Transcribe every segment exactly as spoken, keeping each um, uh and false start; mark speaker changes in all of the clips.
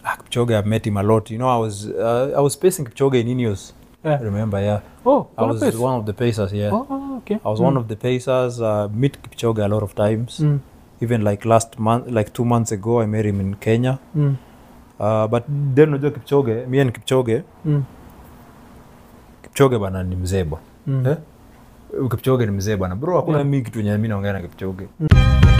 Speaker 1: Ah, Kipchoge, I've met him a lot. You know, I was uh, I was pacing Kipchoge in Ineos. Yeah. Remember, yeah.
Speaker 2: Oh,
Speaker 1: I was
Speaker 2: pace.
Speaker 1: one of the pacers, yeah.
Speaker 2: Oh, okay.
Speaker 1: I was
Speaker 2: mm.
Speaker 1: one of the pacers. Uh, meet Kipchoge a lot of times.
Speaker 2: Mm.
Speaker 1: Even like last month, like two months ago, I met him in Kenya.
Speaker 2: Mm.
Speaker 1: Uh, but then unajua Kipchoge, me and Kipchoge,
Speaker 2: mm.
Speaker 1: Kipchoge bana ni mzee bwana.
Speaker 2: Mm.
Speaker 1: Eh? Kipchoge ni mzee bwana. Bro, hakuna yeah. mimi kitu yenye mimi naongea na Kipchoge. Mm.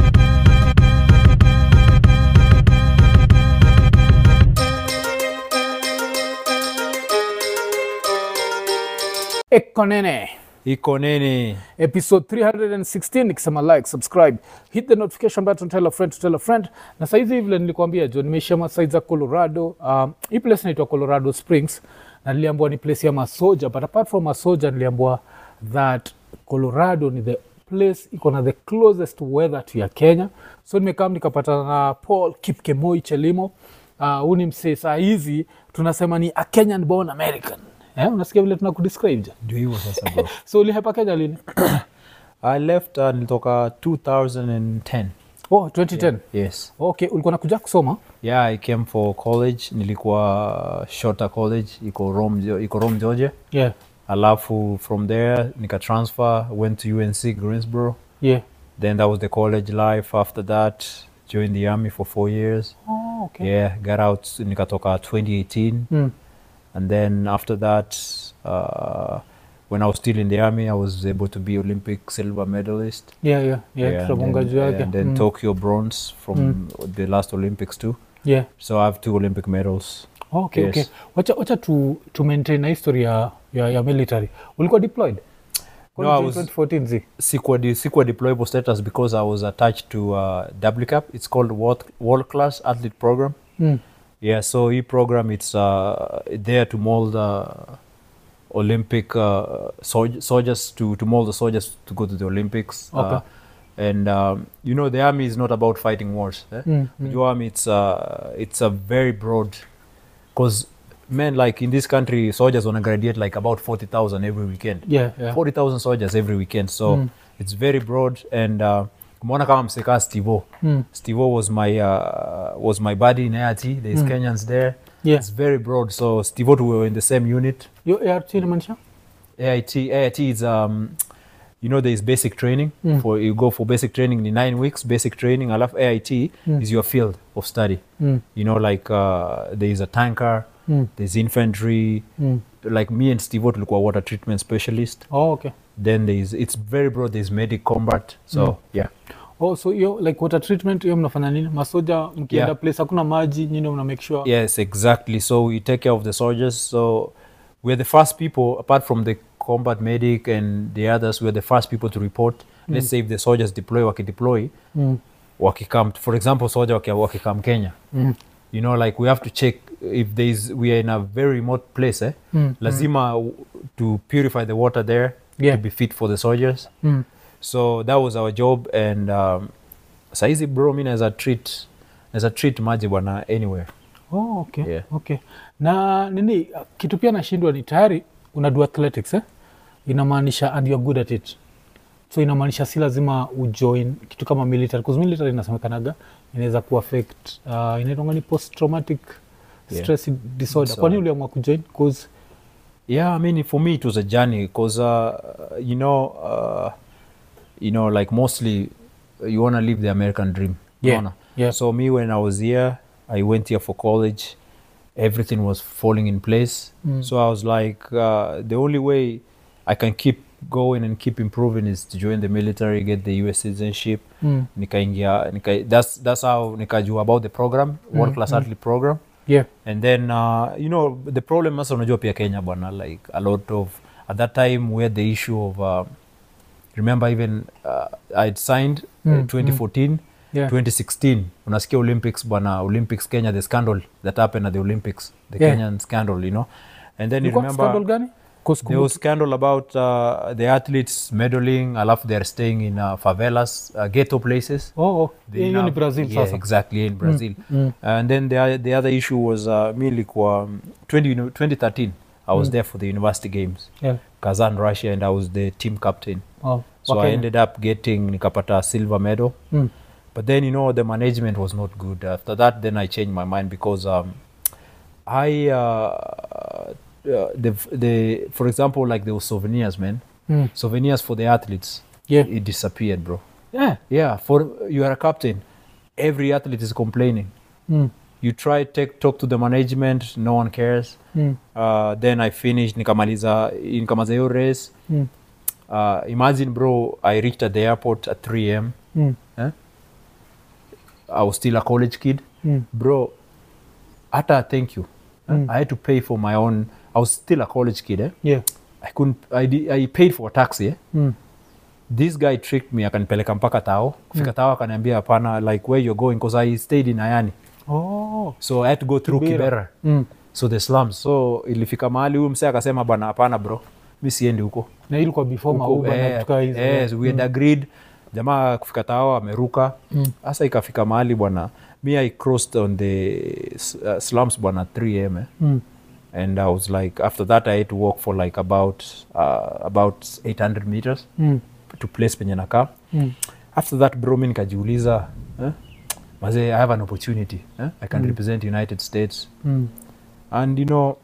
Speaker 2: Ekonene.
Speaker 1: Ikonene.
Speaker 2: Episode three sixteen, nikisema like, subscribe, hit the notification button, tell a friend to tell a friend. Na saizi vile nilikwambia John, nimeishia maside za Colorado. Um, hii place inaitwa Colorado Springs. Na niliambiwa ni place ya masoja, but apart from masoja niliambiwa that Colorado ni the place iko na the closest weather to ya Kenya. So nimekam nikapatana na Paul Kipkemoi Chelimo. Uh, huu ni msee saa hizi tunasema ni a Kenyan born American. Eh, unasikia vile tunakudescribe je?
Speaker 1: Ndio hivyo sasa bro.
Speaker 2: So ulihepa Kenya lini?
Speaker 1: I left uh, nilitoka two thousand ten.
Speaker 2: Oh, twenty ten.
Speaker 1: Yeah. Yes.
Speaker 2: Okay, ulikuwa nakuja kusoma?
Speaker 1: Yeah, I came for college. Nilikuwa Shota College, iko Rome, iko Rome, Georgia.
Speaker 2: Yeah.
Speaker 1: Alafu from there nika transfer, went to U N C Greensboro.
Speaker 2: Yeah.
Speaker 1: Then that was the college life. After that, joined the army for four years.
Speaker 2: Oh, okay.
Speaker 1: Yeah, got out nikatoka twenty eighteen.
Speaker 2: Mm.
Speaker 1: And then after that, uh, when I was still in the army, I was able to be Olympic silver medalist.
Speaker 2: Yeah, yeah, yeah.
Speaker 1: Yeah, and then, yeah, and then mm. Tokyo bronze from mm. the last Olympics too.
Speaker 2: Yeah.
Speaker 1: So I have two Olympic medals.
Speaker 2: Oh, okay,
Speaker 1: yes.
Speaker 2: okay. Wacha, wacha to, to maintain a history ya, ya, ya military. Ulikuwa deployed?
Speaker 1: No, I was
Speaker 2: twenty fourteen Z.
Speaker 1: Sikuwa, de, sikuwa deployable status because I was attached to uh, W CAP. It's called World, World Class Athlete Program.
Speaker 2: Mm.
Speaker 1: Yeah, so e program it's uh, there to mold uh, Olympic uh, sol- soldiers to, to mold the soldiers to go to the Olympics.
Speaker 2: Okay.
Speaker 1: Uh, and um, you know the army is not about fighting wars. Eh?
Speaker 2: Mm, mm.
Speaker 1: The army it's uh, it's a very broad, because men like in this country soldiers wanna graduate like about forty thousand every weekend.
Speaker 2: Yeah, yeah.
Speaker 1: Forty thousand soldiers every weekend. So
Speaker 2: mm.
Speaker 1: it's very broad and. Uh, Kumona kama mseka Steve-O.
Speaker 2: Mm.
Speaker 1: Steve-O was my uh, was my buddy in A R T. There's mm. Kenyans there.
Speaker 2: Yeah.
Speaker 1: It's very broad. So Steve-O, we were in the same unit.
Speaker 2: Your A R T inamaanisha?
Speaker 1: A I T, A I T is um, you know, there is basic training.
Speaker 2: Mm.
Speaker 1: For you go for basic training in nine weeks. Basic training. I love A I T mm. is your field of study.
Speaker 2: Mm.
Speaker 1: You know, like uh, there is a tanker. Mm. There's infantry. Mm. Like me and Steve-O tulikuwa water treatment specialist.
Speaker 2: Oh, okay.
Speaker 1: Then there is it's very broad. There's medic combat. So mm. yeah.
Speaker 2: Oh, so yo like water treatment yo mnafanya nini? Masoja mkienda yeah. place hakuna maji, nyinyi mna make sure.
Speaker 1: Yes, exactly. So we take care of the soldiers. So we're the first people, apart from the combat medic and the others, we're the first people to report. Mm. Let's say if the soldiers deploy, waki deploy, mm. waki come. For example, soldier waki, waki come Kenya. Mm. You know, like we have to check if there is we are in a very remote place. Eh? Mm. Lazima mm. to purify the water there yeah. to be fit for the soldiers. Mm. So that was our job and um, saizi bro mimi naweza treat naweza treat maji bwana anywhere.
Speaker 2: Oh, okay.
Speaker 1: Yeah.
Speaker 2: Okay. Na nini kitu pia nashindwa ni tayari una do athletics eh? Inamaanisha and you're good at it. So inamaanisha si lazima ujoin kitu kama military because military inasemekanaga inaweza ku affect uh, inaitwa ni post traumatic stress yeah. disorder. So, kwa nini uliamua kujoin? Because
Speaker 1: yeah, I mean for me it was a journey because uh, you know uh, you know, like mostly you want to live the American dream.
Speaker 2: Yeah. yeah.
Speaker 1: So me, when I was here, I went here for college. Everything was falling in place. Mm. So I was like, uh, the only way I can keep going and keep improving is to join the military, get the U S citizenship. Mm. Nikaingia, nika, that's that's how nikajua about the program, World Class mm. Athlete Program.
Speaker 2: Yeah.
Speaker 1: And then, uh, you know, the problem is unajua pia Kenya bwana, like a lot of, at that time we had the issue of, uh, remember even uh, I'd signed mm, uh, twenty fourteen, mm. yeah. twenty sixteen. Unasikia Olympics bwana, Olympics Kenya, the scandal that happened at the Olympics, the yeah. Kenyan scandal, you know. And then you, you remember
Speaker 2: scandal gani?
Speaker 1: There was scandal about uh, the athletes meddling. Alafu they're staying in uh, favelas, uh, ghetto places.
Speaker 2: Oh, oh. in
Speaker 1: now,
Speaker 2: Brazil.
Speaker 1: Yeah,
Speaker 2: sasa.
Speaker 1: Exactly, in Brazil. Mm, mm. And then the the other issue was uh, me ilikuwa um, twenty thirteen. I was mm. there for the university games. Yeah. Kazan, Russia, and I was the team captain.
Speaker 2: Oh,
Speaker 1: so
Speaker 2: okay.
Speaker 1: I ended up getting nikapata silver medal. Mm. But then, you know, the management was not good. After that, then I changed my mind because um, I uh, uh, the the for example, like there were souvenirs, man.
Speaker 2: Mm.
Speaker 1: Souvenirs for the athletes.
Speaker 2: Yeah.
Speaker 1: It disappeared, bro.
Speaker 2: Yeah.
Speaker 1: Yeah, for you are a captain, every athlete is complaining.
Speaker 2: Mm.
Speaker 1: You try take talk to the management, no one cares.
Speaker 2: Mm.
Speaker 1: Uh, then I finished nikamaliza nikamaliza hiyo race.
Speaker 2: Mm.
Speaker 1: Uh, imagine, bro, I reached at the airport at three a m
Speaker 2: Mm.
Speaker 1: Eh? I was still a college kid.
Speaker 2: Mm.
Speaker 1: Bro, hata thank you. Eh?
Speaker 2: Mm.
Speaker 1: I had to pay for my own. I was still a college kid. Eh?
Speaker 2: Yeah.
Speaker 1: I couldn't. I, di- I paid for a taxi. Eh?
Speaker 2: Mm.
Speaker 1: This guy tricked me, akanipeleka mpaka Tao. Kufika Tao akaniambia hapana, like where you're going, because I stayed in Ayani.
Speaker 2: Oh.
Speaker 1: So I had to go through
Speaker 2: Kibera.
Speaker 1: Kibera.
Speaker 2: Mm.
Speaker 1: So the slums. So ilifika mahali huyu msee akasema bana hapana bro. Mimi siendi huko.
Speaker 2: Na ilikuwa before
Speaker 1: Huko,
Speaker 2: mauba na
Speaker 1: eh,
Speaker 2: tukaa hizo.
Speaker 1: yes, we had agreed. Jamaa kufika Tao ameruka. Sasa ikafika mahali bwana. Me I crossed on the uh, slums bwana at three a m Eh?
Speaker 2: Mm.
Speaker 1: And I was like, after that I had to walk for like about uh, about eight hundred meters
Speaker 2: Mm.
Speaker 1: to place penye nakaa.
Speaker 2: Mm.
Speaker 1: After that bro, mi nikajiuliza eh? Maze, I have an opportunity. Eh? I can
Speaker 2: Mm.
Speaker 1: represent United States.
Speaker 2: Mm.
Speaker 1: And you know,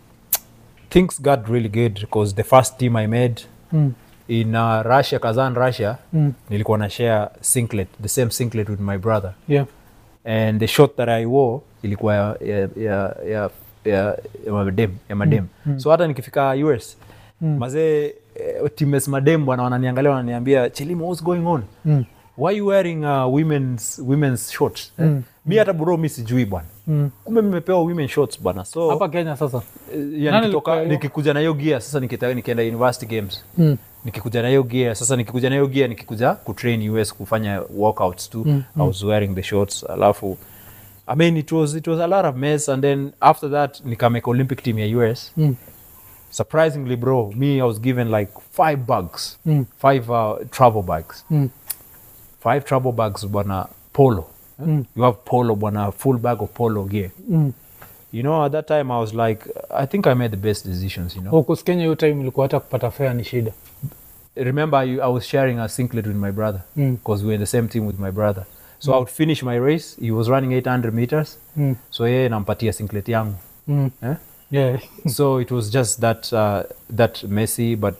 Speaker 1: things got really good because the first team I made
Speaker 2: Mm.
Speaker 1: in uh, Russia, Kazan, Russia,
Speaker 2: Mm.
Speaker 1: nilikuwa na share singlet, the same singlet with my brother.
Speaker 2: Yeah.
Speaker 1: And the shot that I wore ilikuwa ya, ya, ya, ya, ya, ya madem, ya madem.
Speaker 2: Mm. Mm.
Speaker 1: So hata nikifika U S,
Speaker 2: Mm.
Speaker 1: mazee eh, teammates madem bwana wananiangalia wananiambia, Chelimo, what's going on?
Speaker 2: Mm.
Speaker 1: Why you wearing uh, women's women's shorts? Eh?
Speaker 2: Mm.
Speaker 1: Mi hata bro mi sijui bwana.
Speaker 2: Mm.
Speaker 1: Kumbe mmepewa women shorts bwana. So
Speaker 2: Hapa Kenya sasa.
Speaker 1: eh, ya
Speaker 2: Nani
Speaker 1: nikitoka
Speaker 2: alikuwa-
Speaker 1: nikikuja na hiyo gear sasa nikita, nikienda university games.
Speaker 2: Mm.
Speaker 1: Nikikuja na hiyo gear sasa nikikuja na hiyo gear nikikuja kutrain U S kufanya workouts too.
Speaker 2: Mm.
Speaker 1: I was wearing the shorts. Alafu I mean it was it was a lot of mess, and then after that nikamake Olympic team ya U S.
Speaker 2: Mm.
Speaker 1: Surprisingly bro, me I was given like five bags.
Speaker 2: Mm.
Speaker 1: Five uh, travel bags.
Speaker 2: Mm.
Speaker 1: Five travel bags bwana polo.
Speaker 2: Mm.
Speaker 1: You have polo bwana, full bag of polo gear.
Speaker 2: Mm.
Speaker 1: You know, at that time I was like, I think I made the best decisions, you know.
Speaker 2: Huko Kenya hiyo time ilikuwa hata kupata fare ni shida.
Speaker 1: Remember I, I was sharing a singlet with my brother
Speaker 2: Mm.
Speaker 1: because we were in the same team with my brother. So I would finish my race. He was running eight hundred meters.
Speaker 2: Mm.
Speaker 1: So yeye nampatia singlet yangu.
Speaker 2: Mm.
Speaker 1: Eh?
Speaker 2: Yeah.
Speaker 1: So it was just that uh, that messy, but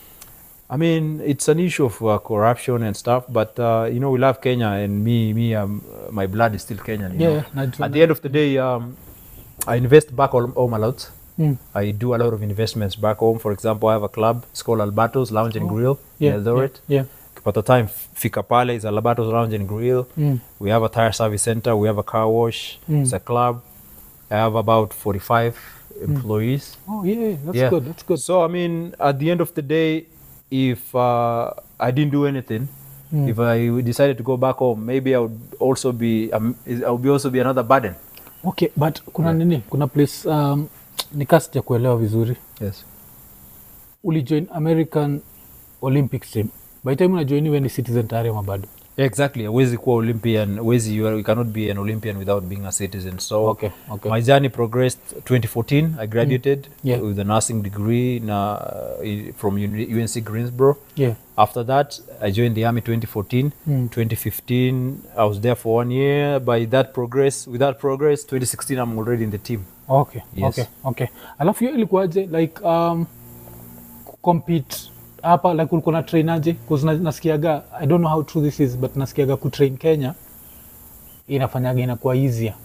Speaker 1: I mean it's an issue of uh, corruption and stuff. But uh, you know, we love Kenya, and me me um, my blood is still Kenyan. You
Speaker 2: Yeah.
Speaker 1: know?
Speaker 2: najua.
Speaker 1: At the end of the day, um, I invest back home home a lot.
Speaker 2: Mm.
Speaker 1: I do a lot of investments back home. For example, I have a club. It's called Alberto's Lounge and Grill
Speaker 2: Yeah.
Speaker 1: in Eldoret.
Speaker 2: Yeah.
Speaker 1: But the time fika pale is Alberto's Lounge and Grill.
Speaker 2: Mm.
Speaker 1: We have a tire service center. We have a car wash.
Speaker 2: Mm.
Speaker 1: It's a club. I have about forty-five employees.
Speaker 2: Oh yeah, that's
Speaker 1: Yeah.
Speaker 2: good. That's good.
Speaker 1: So I mean, at the end of the day, if uh, I didn't do anything,
Speaker 2: Mm.
Speaker 1: if I decided to go back home, maybe I would also be um, I would be also be another burden.
Speaker 2: Okay, but kuna nini? Kuna place um, nikaa sija kuelewa vizuri.
Speaker 1: Yes.
Speaker 2: Ulijoin American Olympics team. By the time unajoin wewe ni citizen tayari ama bado?
Speaker 1: Yeah, exactly. Huwezi kuwa Olympian. Huwezi, you, are, you cannot be an Olympian without being a citizen. So
Speaker 2: Okay, okay.
Speaker 1: my journey progressed. twenty fourteen, I graduated
Speaker 2: Yeah.
Speaker 1: with a nursing degree na, uh, from Uni- U N C Greensboro.
Speaker 2: Yeah.
Speaker 1: After that, I joined the army twenty fourteen.
Speaker 2: Mm.
Speaker 1: twenty fifteen, I was there for one year. By that progress, with that progress, twenty sixteen, I'm already in the team.
Speaker 2: Okay,
Speaker 1: Yes.
Speaker 2: okay, okay. Alafu hiyo ilikuwaje like um, compete hapa like ulikuwa na train aje? Cause na, nasikiaga I don't know how true this is but nasikiaga kutrain Kenya inafanyaga inakuwa easier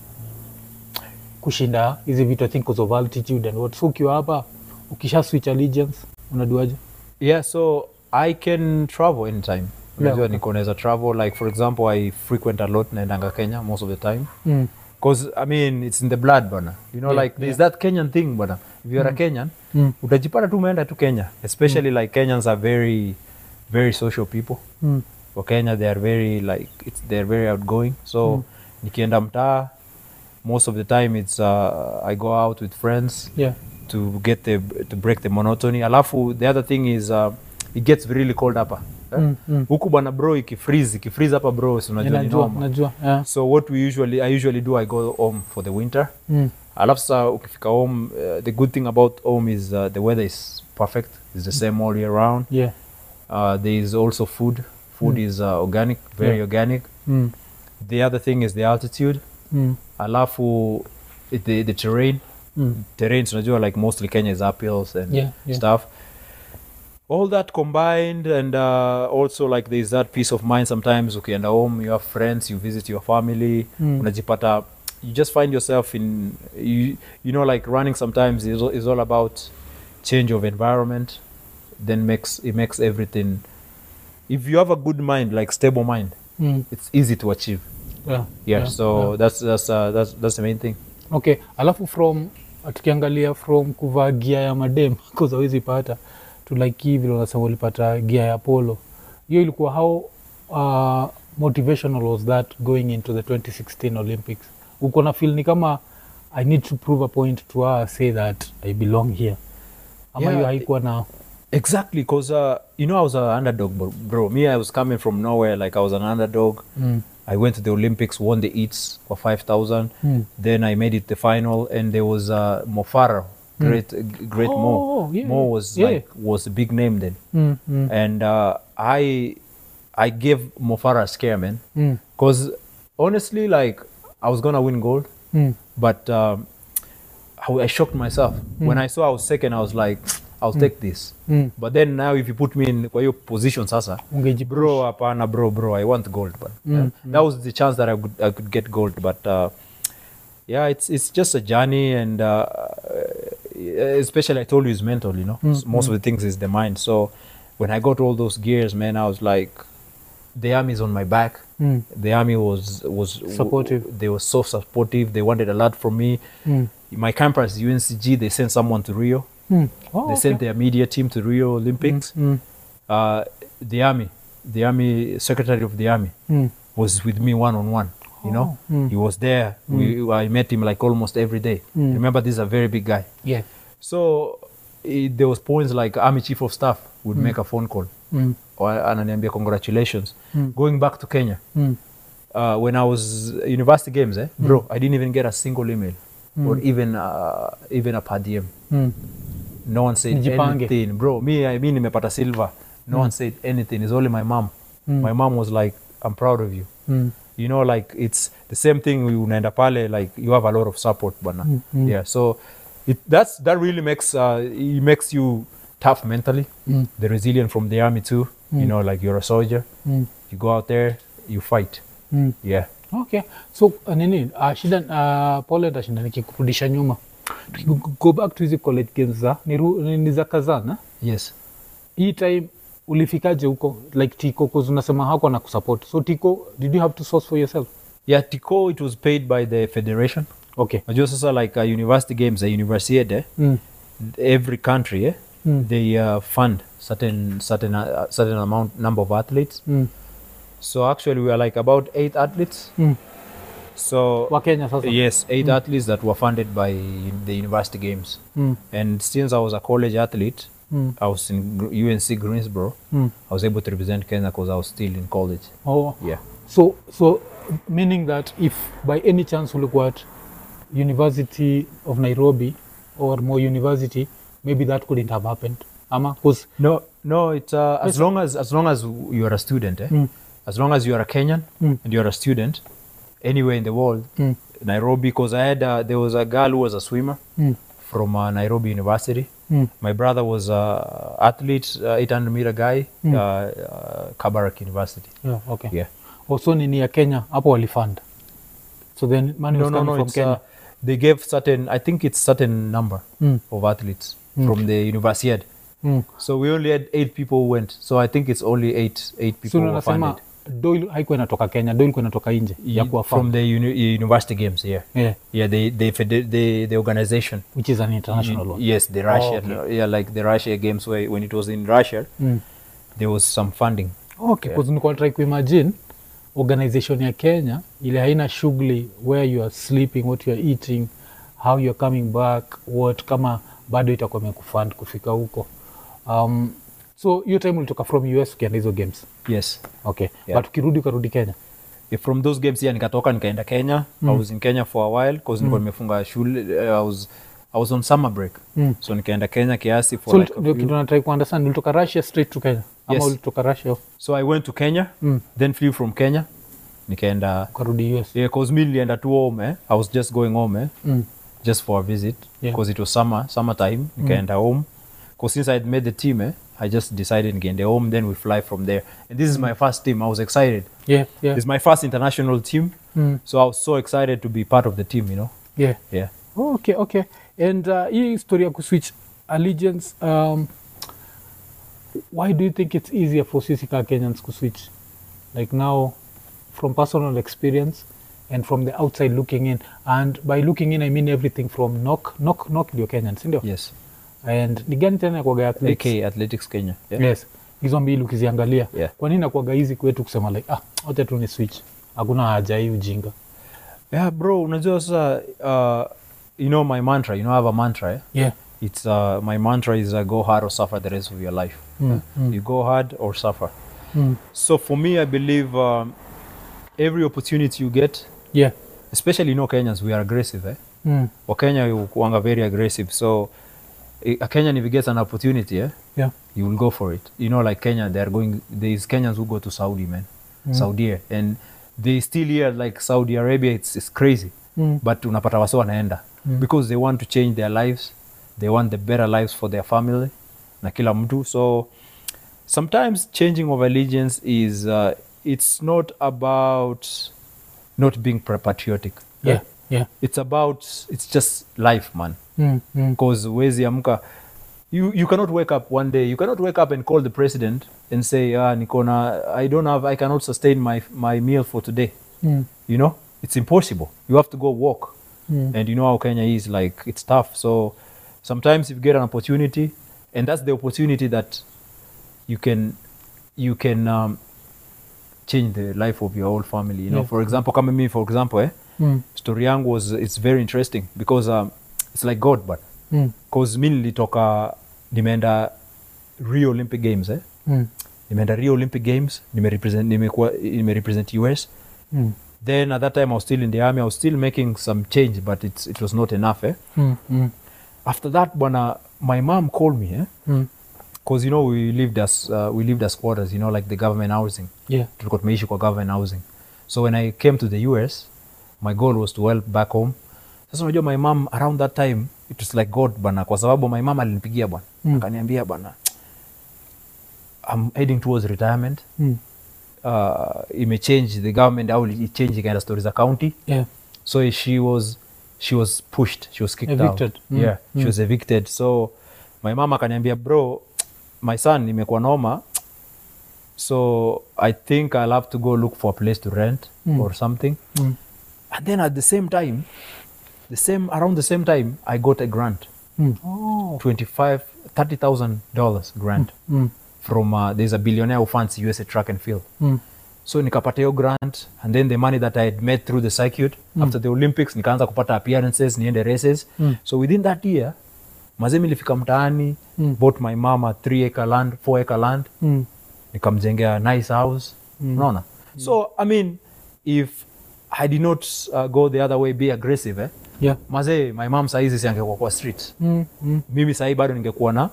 Speaker 2: kushinda hizi vitu I think because of altitude and what. So ukiwa hapa ukisha switch allegiance unaduaje?
Speaker 1: Yeah, so I can travel anytime. Unajua
Speaker 2: okay.
Speaker 1: niko naweza travel, like for example, I frequent a lot naendanga Kenya most of the time.
Speaker 2: Mm.
Speaker 1: Because I mean it's in the blood bana, you know,
Speaker 2: Yeah,
Speaker 1: like there's that Kenyan thing bana. If you're a Kenyan,
Speaker 2: Mm.
Speaker 1: utajipata tu umeenda tu Kenya, especially like Kenyans are very very social people.
Speaker 2: Mm.
Speaker 1: For Kenya they are very like it's they're very outgoing. So nikienda mtaa, most of the time it's uh, I go out with friends
Speaker 2: Yeah.
Speaker 1: to get the to break the monotony. Alafu the other thing is uh, it gets really cold hapa. Eh?
Speaker 2: Mm, mm.
Speaker 1: Huku bana bro ikifreeze, ikifreeze hapa bro, si unajua ni
Speaker 2: Najua,
Speaker 1: noma.
Speaker 2: najua. Yeah.
Speaker 1: So what we usually I usually do I go home for the winter.
Speaker 2: Mm.
Speaker 1: Alafu sa ukifika home, uh, the good thing about home is uh, the weather is perfect. It's the same all year round.
Speaker 2: Yeah.
Speaker 1: Uh, there is also food. Food
Speaker 2: Mm.
Speaker 1: is uh, organic, very
Speaker 2: Yeah.
Speaker 1: organic.
Speaker 2: Mm.
Speaker 1: The other thing is the altitude.
Speaker 2: Mm.
Speaker 1: Alafu it, the, the terrain.
Speaker 2: Mm.
Speaker 1: terrains, unajua, like mostly Kenya is uphills and
Speaker 2: Yeah, yeah.
Speaker 1: stuff. All that combined, and uh, also like there's that peace of mind sometimes. Ukienda home, you have friends, you visit your family,
Speaker 2: Mm.
Speaker 1: unajipata, you just find yourself in, you, you know, like running sometimes is, is all about change of environment, then makes it makes everything, if you have a good mind, like stable mind,
Speaker 2: Mm.
Speaker 1: it's easy to achieve.
Speaker 2: Yeah,
Speaker 1: Yeah,
Speaker 2: yeah,
Speaker 1: so
Speaker 2: yeah.
Speaker 1: that's that's uh, that's that's the main thing.
Speaker 2: Okay, alafu from tukiangalia from kuvaa gia ya madem cause hawezi pata to like hivi unasema ulipata gia ya polo, hiyo ilikuwa how uh, motivational was that going into the twenty sixteen Olympics? Uko na feel ni kama I need to prove a point to her, say that I belong here, ama hiyo
Speaker 1: Yeah,
Speaker 2: haikuwa na
Speaker 1: Exactly, because uh, you know, I was an underdog, bro. bro. Me, I was coming from nowhere. Like I was an underdog.
Speaker 2: mm.
Speaker 1: I went to the Olympics, won the eats for five thousand.
Speaker 2: Mm.
Speaker 1: Then I made it the final, and there was uh, Mo Farah, great, uh, great Mo.
Speaker 2: Oh, yeah,
Speaker 1: Mo was
Speaker 2: yeah.
Speaker 1: like was a big name then,
Speaker 2: Mm, mm,
Speaker 1: and uh, I I gave Mo Farah a scare, man.
Speaker 2: mm,
Speaker 1: Because honestly, like I was gonna win gold,
Speaker 2: mm,
Speaker 1: but um, I, I shocked myself when I saw I was second. I was like, I'll take this.
Speaker 2: mm.
Speaker 1: But then now if you put me in kwa hiyo position sasa,
Speaker 2: Ungeji-
Speaker 1: bro, hapana, bro, bro, I want gold. But
Speaker 2: Mm,
Speaker 1: uh, that was the chance that I could I could get gold. But uh, yeah, it's it's just a journey, and uh, especially I told you, it's mental. You know,
Speaker 2: Mm,
Speaker 1: most of the things is the mind. So when I got all those gears, man, I was like, the army's on my back.
Speaker 2: Mm,
Speaker 1: The army was was
Speaker 2: Supportive.
Speaker 1: They were so supportive. They wanted a lot from me.
Speaker 2: mm,
Speaker 1: My campus, U N C G, they sent someone to Rio.
Speaker 2: mm. Oh,
Speaker 1: They
Speaker 2: okay.
Speaker 1: sent their media team to Rio Olympics.
Speaker 2: Mm,
Speaker 1: Uh, the army, the army secretary of the army
Speaker 2: mm,
Speaker 1: was with me one on one. You know,
Speaker 2: mm.
Speaker 1: he was there. We, I met him like almost every day.
Speaker 2: Mm.
Speaker 1: Remember, this is a very big guy.
Speaker 2: Yeah.
Speaker 1: So it, there was points like army chief of staff would make a phone call
Speaker 2: Mm,
Speaker 1: or ananiambia congratulations.
Speaker 2: Mm.
Speaker 1: Going back to Kenya,
Speaker 2: mm,
Speaker 1: uh, when I was university games, eh, bro, I didn't even get a single email or even uh, even a per diem.
Speaker 2: mm.
Speaker 1: No one said
Speaker 2: Nijipange.
Speaker 1: anything, bro. Me, I mean, nimepata silver. No one said anything. It's only my mom.
Speaker 2: Mm.
Speaker 1: My mom was like, "I'm proud of you."
Speaker 2: Mm.
Speaker 1: You know, like it's the same thing. We unaenda pale, like you have a lot of support, bana.
Speaker 2: Mm, mm.
Speaker 1: Yeah. So it that's that really makes uh, it makes you tough mentally.
Speaker 2: Mm.
Speaker 1: The resilient from the army too. You know, like you're a soldier.
Speaker 2: Mm.
Speaker 1: You go out there, you fight.
Speaker 2: Mm.
Speaker 1: Yeah.
Speaker 2: Okay, so uh, nini uh, shida uh, pole tashinda nikikurudisha nyuma Tuki- go back to hizi college games za ni, ru- ni ni za Kazana.
Speaker 1: Yes.
Speaker 2: Hii time ulifikaje huko like Tiko, cause unasema hako na kusupport, so Tiko, did you have to source for yourself?
Speaker 1: Yeah. Tico, it was paid by the federation.
Speaker 2: Okay.
Speaker 1: Najua sasa like uh, university games, the university eh,
Speaker 2: Mm.
Speaker 1: every country eh,
Speaker 2: Mm.
Speaker 1: they uh, fund certain certain uh, certain amount number of athletes.
Speaker 2: Mm.
Speaker 1: So actually we are like about eight athletes.
Speaker 2: Mm.
Speaker 1: So
Speaker 2: Wa Kenya sasa.
Speaker 1: yes, eight athletes that were funded by the university games.
Speaker 2: Mm.
Speaker 1: And since I was a college athlete,
Speaker 2: Mm.
Speaker 1: I was in Gr- U N C Greensboro.
Speaker 2: Mm.
Speaker 1: I was able to represent Kenya because I was still in college.
Speaker 2: Oh.
Speaker 1: Yeah.
Speaker 2: So so meaning that if by any chance ulikuwa at University of Nairobi or Moi University, maybe that couldn't have happened. Ama cause
Speaker 1: No, no. It's uh, as
Speaker 2: Yes.
Speaker 1: long as as long as you are a student, eh?
Speaker 2: Mm.
Speaker 1: As long as you are a Kenyan
Speaker 2: Mm.
Speaker 1: and you are a student, anywhere in the world,
Speaker 2: Mm.
Speaker 1: Nairobi. Because I had uh, there was a girl who was a swimmer
Speaker 2: Mm.
Speaker 1: from uh, Nairobi University.
Speaker 2: Mm.
Speaker 1: My brother was a athlete, uh, eight hundred meter guy,
Speaker 2: Mm.
Speaker 1: uh, uh, Kabarak University.
Speaker 2: Yeah, okay.
Speaker 1: Yeah.
Speaker 2: Also nini ya Kenya hapo walifund. So then money
Speaker 1: No,
Speaker 2: was
Speaker 1: no,
Speaker 2: coming
Speaker 1: no.
Speaker 2: from
Speaker 1: It's,
Speaker 2: Kenya.
Speaker 1: uh, they gave certain. I think it's certain number
Speaker 2: Mm.
Speaker 1: of athletes from the Universiad.
Speaker 2: Mm.
Speaker 1: So we only had eight people who went. So I think it's only eight eight people
Speaker 2: So
Speaker 1: who were
Speaker 2: unasema
Speaker 1: funded.
Speaker 2: do haikuwa inatoka Kenya, do ilikuwa inatoka nje ya kuwa
Speaker 1: from
Speaker 2: fund.
Speaker 1: the uni- university games. Yeah,
Speaker 2: Yeah,
Speaker 1: yeah. They they fede- the the organization.
Speaker 2: which is an international
Speaker 1: Y-
Speaker 2: one.
Speaker 1: Yes, the Russian.
Speaker 2: okay.
Speaker 1: Yeah, like the Russia games where when it was in Russia,
Speaker 2: Mm.
Speaker 1: there was some funding.
Speaker 2: Okay, because nilikuwa try kuimagine organization ya Kenya ile haina shughuli where you are sleeping, what you are eating, how you are coming back, what kama bado itakuwa imekufund kufika huko. Um, so hiyo time ulitoka from U S ukienda hizo games.
Speaker 1: Yes.
Speaker 2: Okay.
Speaker 1: Yeah.
Speaker 2: But ukirudi ukarudi Kenya.
Speaker 1: Yeah, from those games, yeah, nikatoka nikaenda Kenya. I was in Kenya for a while because nilikuwa nimefunga shule. Uh, I was I was on summer break.
Speaker 2: Mm.
Speaker 1: So nikaenda Kenya kiasi for
Speaker 2: So
Speaker 1: like a
Speaker 2: ndio
Speaker 1: few.
Speaker 2: kitu natry ku understand, ulitoka Russia straight to Kenya ama
Speaker 1: Yes.
Speaker 2: ulitoka Russia
Speaker 1: So I went to Kenya,
Speaker 2: Mm.
Speaker 1: then flew from Kenya. Nikaenda
Speaker 2: ukarudi U S?
Speaker 1: yeah, cause me nilienda tu home eh. I was just going home eh.
Speaker 2: Mm.
Speaker 1: just for a visit
Speaker 2: Yeah.
Speaker 1: because it was summer, summertime. Nikaenda home. Because since I had made the team, eh, I just decided nikaenda home, then we fly from there. And this is my first team. I was excited.
Speaker 2: Yeah, yeah.
Speaker 1: It's my first international team.
Speaker 2: Mm.
Speaker 1: So I was so excited to be part of the team, you know.
Speaker 2: Yeah.
Speaker 1: Yeah.
Speaker 2: Oh, okay, okay. And uh, hii story ya kuswitch allegiance, um, why do you think it's easier for sisi ka Kenyans kuswitch? Like now, from personal experience and from the outside looking in. And by looking in, I mean everything from knock, knock, knock ndio Kenyans, ndio?
Speaker 1: Yes.
Speaker 2: And ni gani tena kwaga
Speaker 1: A
Speaker 2: athletes?
Speaker 1: K Athletics Kenya. Yeah.
Speaker 2: Yes. Hizo mbili ukiziangalia.
Speaker 1: Yeah.
Speaker 2: Kwa nini nakwaga hizi kwetu kusema like, ah, wote tu ni switch. Hakuna haja hii ujinga.
Speaker 1: Yeah, bro, unajua sasa, uh, you know my mantra, you know I have a mantra, eh?
Speaker 2: Yeah.
Speaker 1: It's, uh, my mantra is uh, go hard or suffer the rest of your life.
Speaker 2: Mm,
Speaker 1: Yeah?
Speaker 2: mm.
Speaker 1: You go hard or suffer.
Speaker 2: Mm.
Speaker 1: So for me, I believe um, every opportunity you get,
Speaker 2: Yeah.
Speaker 1: especially, you know, Kenyans, we are aggressive, eh?
Speaker 2: Mm.
Speaker 1: Or Kenya, you are very aggressive. So a Kenyan, if he gets an opportunity, eh?
Speaker 2: Yeah.
Speaker 1: You will go for it. You know, like Kenya, they are going, there's Kenyans who go to Saudi, man.
Speaker 2: Mm.
Speaker 1: Saudi, and they still here, like Saudi Arabia, it's, it's crazy.
Speaker 2: Mm.
Speaker 1: But unapata wase wanaenda
Speaker 2: Mm.
Speaker 1: because they want to change their lives. They want the better lives for their family na kila mtu. So sometimes changing of allegiance is, uh, it's not about not being patriotic.
Speaker 2: Yeah. Yeah.
Speaker 1: It's about, it's just life, man.
Speaker 2: Mm. Mm.
Speaker 1: Because wezi amka, you, you cannot wake up one day, you cannot wake up and call the president and say, ah, Nikona, I don't have, I cannot sustain my, my meal for today.
Speaker 2: Mm.
Speaker 1: You know, it's impossible. You have to go walk.
Speaker 2: Mm.
Speaker 1: And you know how Kenya is, like, it's tough. So sometimes if you get an opportunity, and that's the opportunity that you can, you can um, change the life of your whole family. You know,
Speaker 2: Yeah.
Speaker 1: for example, come me, for example, eh,
Speaker 2: Mm.
Speaker 1: story yangu was, it's very interesting because um, it's like God, but
Speaker 2: Mm.
Speaker 1: because mi nilitoka, nimeenda Rio Olympic Games, eh?
Speaker 2: Mm.
Speaker 1: Nimeenda Rio Olympic Games, nimerepresent, nimekuwa, nimerepresent U S.
Speaker 2: Mm.
Speaker 1: Then at that time I was still in the army, I was still making some change, but it's, it was not enough, eh?
Speaker 2: Mm. Mm.
Speaker 1: After that, bwana, my mom called me, eh?
Speaker 2: Mm.
Speaker 1: Because, you know, we lived as, uh, we lived as quarters, you know, like the government housing.
Speaker 2: Yeah.
Speaker 1: Tulikuwa tumeishi kwa government housing. So when I came to the U S, my goal was to help back home. Sasa unajua my mom, around that time, it was like God, bwana, kwa sababu my mom alinipigia bwana.
Speaker 2: Mm.
Speaker 1: Akaniambia bwana, I'm heading towards retirement.
Speaker 2: Mm.
Speaker 1: Uh, ime change the government, au it change ikaenda stories za county.
Speaker 2: Yeah.
Speaker 1: So she was, she was pushed, she was kicked
Speaker 2: Evicted.
Speaker 1: out.
Speaker 2: Mm.
Speaker 1: Yeah, she
Speaker 2: Mm.
Speaker 1: was evicted. So my mama akaniambia, bro, my son nimekuwa noma, so I think I'll have to go look for a place to rent
Speaker 2: Mm.
Speaker 1: or something.
Speaker 2: Mm.
Speaker 1: And then at the same time, the same around the same time, I got a grant,
Speaker 2: Mm. Oh.
Speaker 1: twenty-five, thirty thousand dollars grant
Speaker 2: Mm.
Speaker 1: from uh, there's a billionaire who funds U S A track and field.
Speaker 2: Mm.
Speaker 1: So nikapata hiyo grant, and then the money that I had made through the circuit
Speaker 2: Mm.
Speaker 1: after the Olympics, nikaanza kupata appearances, niende races.
Speaker 2: Mm.
Speaker 1: So within that year, mazee nilifika mtaani,
Speaker 2: Mm.
Speaker 1: bought my mama three acre land, four acre land,
Speaker 2: Mm.
Speaker 1: nikamjengea nice house.
Speaker 2: Mm.
Speaker 1: Unaona? So I mean, if I did not uh, go the other way, be aggressive, eh?
Speaker 2: Yeah.
Speaker 1: Mazee, my mom saizi si angekuwa kwa street.
Speaker 2: Mm. Mm.
Speaker 1: Mimi sahi bado ningekuwa na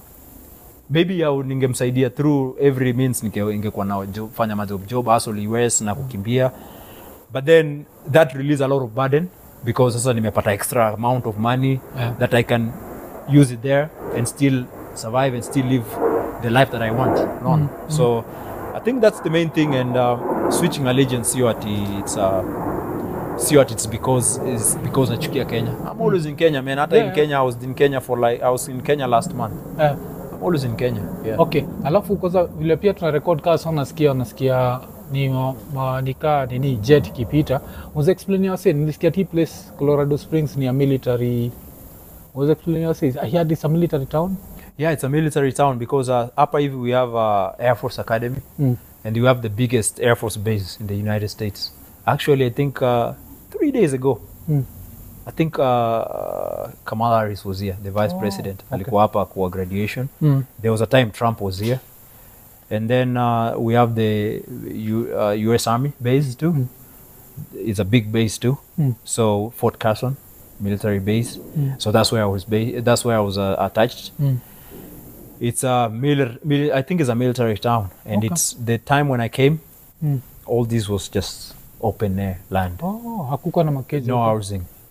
Speaker 1: maybe au ningemsaidia through every means, ninge- ingekuwa na job, fanya majob job hustle U S na kukimbia, but then that release a lot of burden because sasa nimepata extra amount of money
Speaker 2: Yeah.
Speaker 1: that I can use it there and still survive and still live the life that I want. No?
Speaker 2: Mm.
Speaker 1: So I think that's the main thing. And uh, switching allegiance, sio ati it's uh, sio ati it's because is because nachukia Kenya. I'm always in Kenya, man. Hata
Speaker 2: Yeah.
Speaker 1: in Kenya, I was in Kenya for like I was in Kenya last month.
Speaker 2: Yeah.
Speaker 1: I'm always in Kenya. Yeah.
Speaker 2: Okay, alafu kwanza vile pia tuna record kaa sana, nasikia nasikia ni ma, ma, nikaa nini jet ikipita. Was explain wase, nilisikia hii place Colorado Springs ni a military. Was explain wase, I heard it's a military town.
Speaker 1: Yeah, it's a military town because uh, upper hivi we have uh, Air Force Academy,
Speaker 2: Mm.
Speaker 1: and you have the biggest Air Force base in the United States. Actually, I think uh, three days ago,
Speaker 2: Mm.
Speaker 1: I think uh, Kamala Harris was here, the vice
Speaker 2: Oh,
Speaker 1: president.
Speaker 2: okay.
Speaker 1: Alikuwa hapa kwa graduation.
Speaker 2: Mm.
Speaker 1: There was a time Trump was here. And then uh, we have the U, uh, U S Army base too.
Speaker 2: Mm.
Speaker 1: It's a big base too.
Speaker 2: Mm.
Speaker 1: So Fort Carson, military base.
Speaker 2: Mm.
Speaker 1: So that's where I was ba- that's where I was uh, attached.
Speaker 2: Mm.
Speaker 1: It's a mil- mil- I think it's a military town, and
Speaker 2: Okay.
Speaker 1: it's the time when I came,
Speaker 2: Mm.
Speaker 1: all this was just open air land,
Speaker 2: Oh, hakukuwa na makeji.
Speaker 1: no
Speaker 2: huko.
Speaker 1: housing.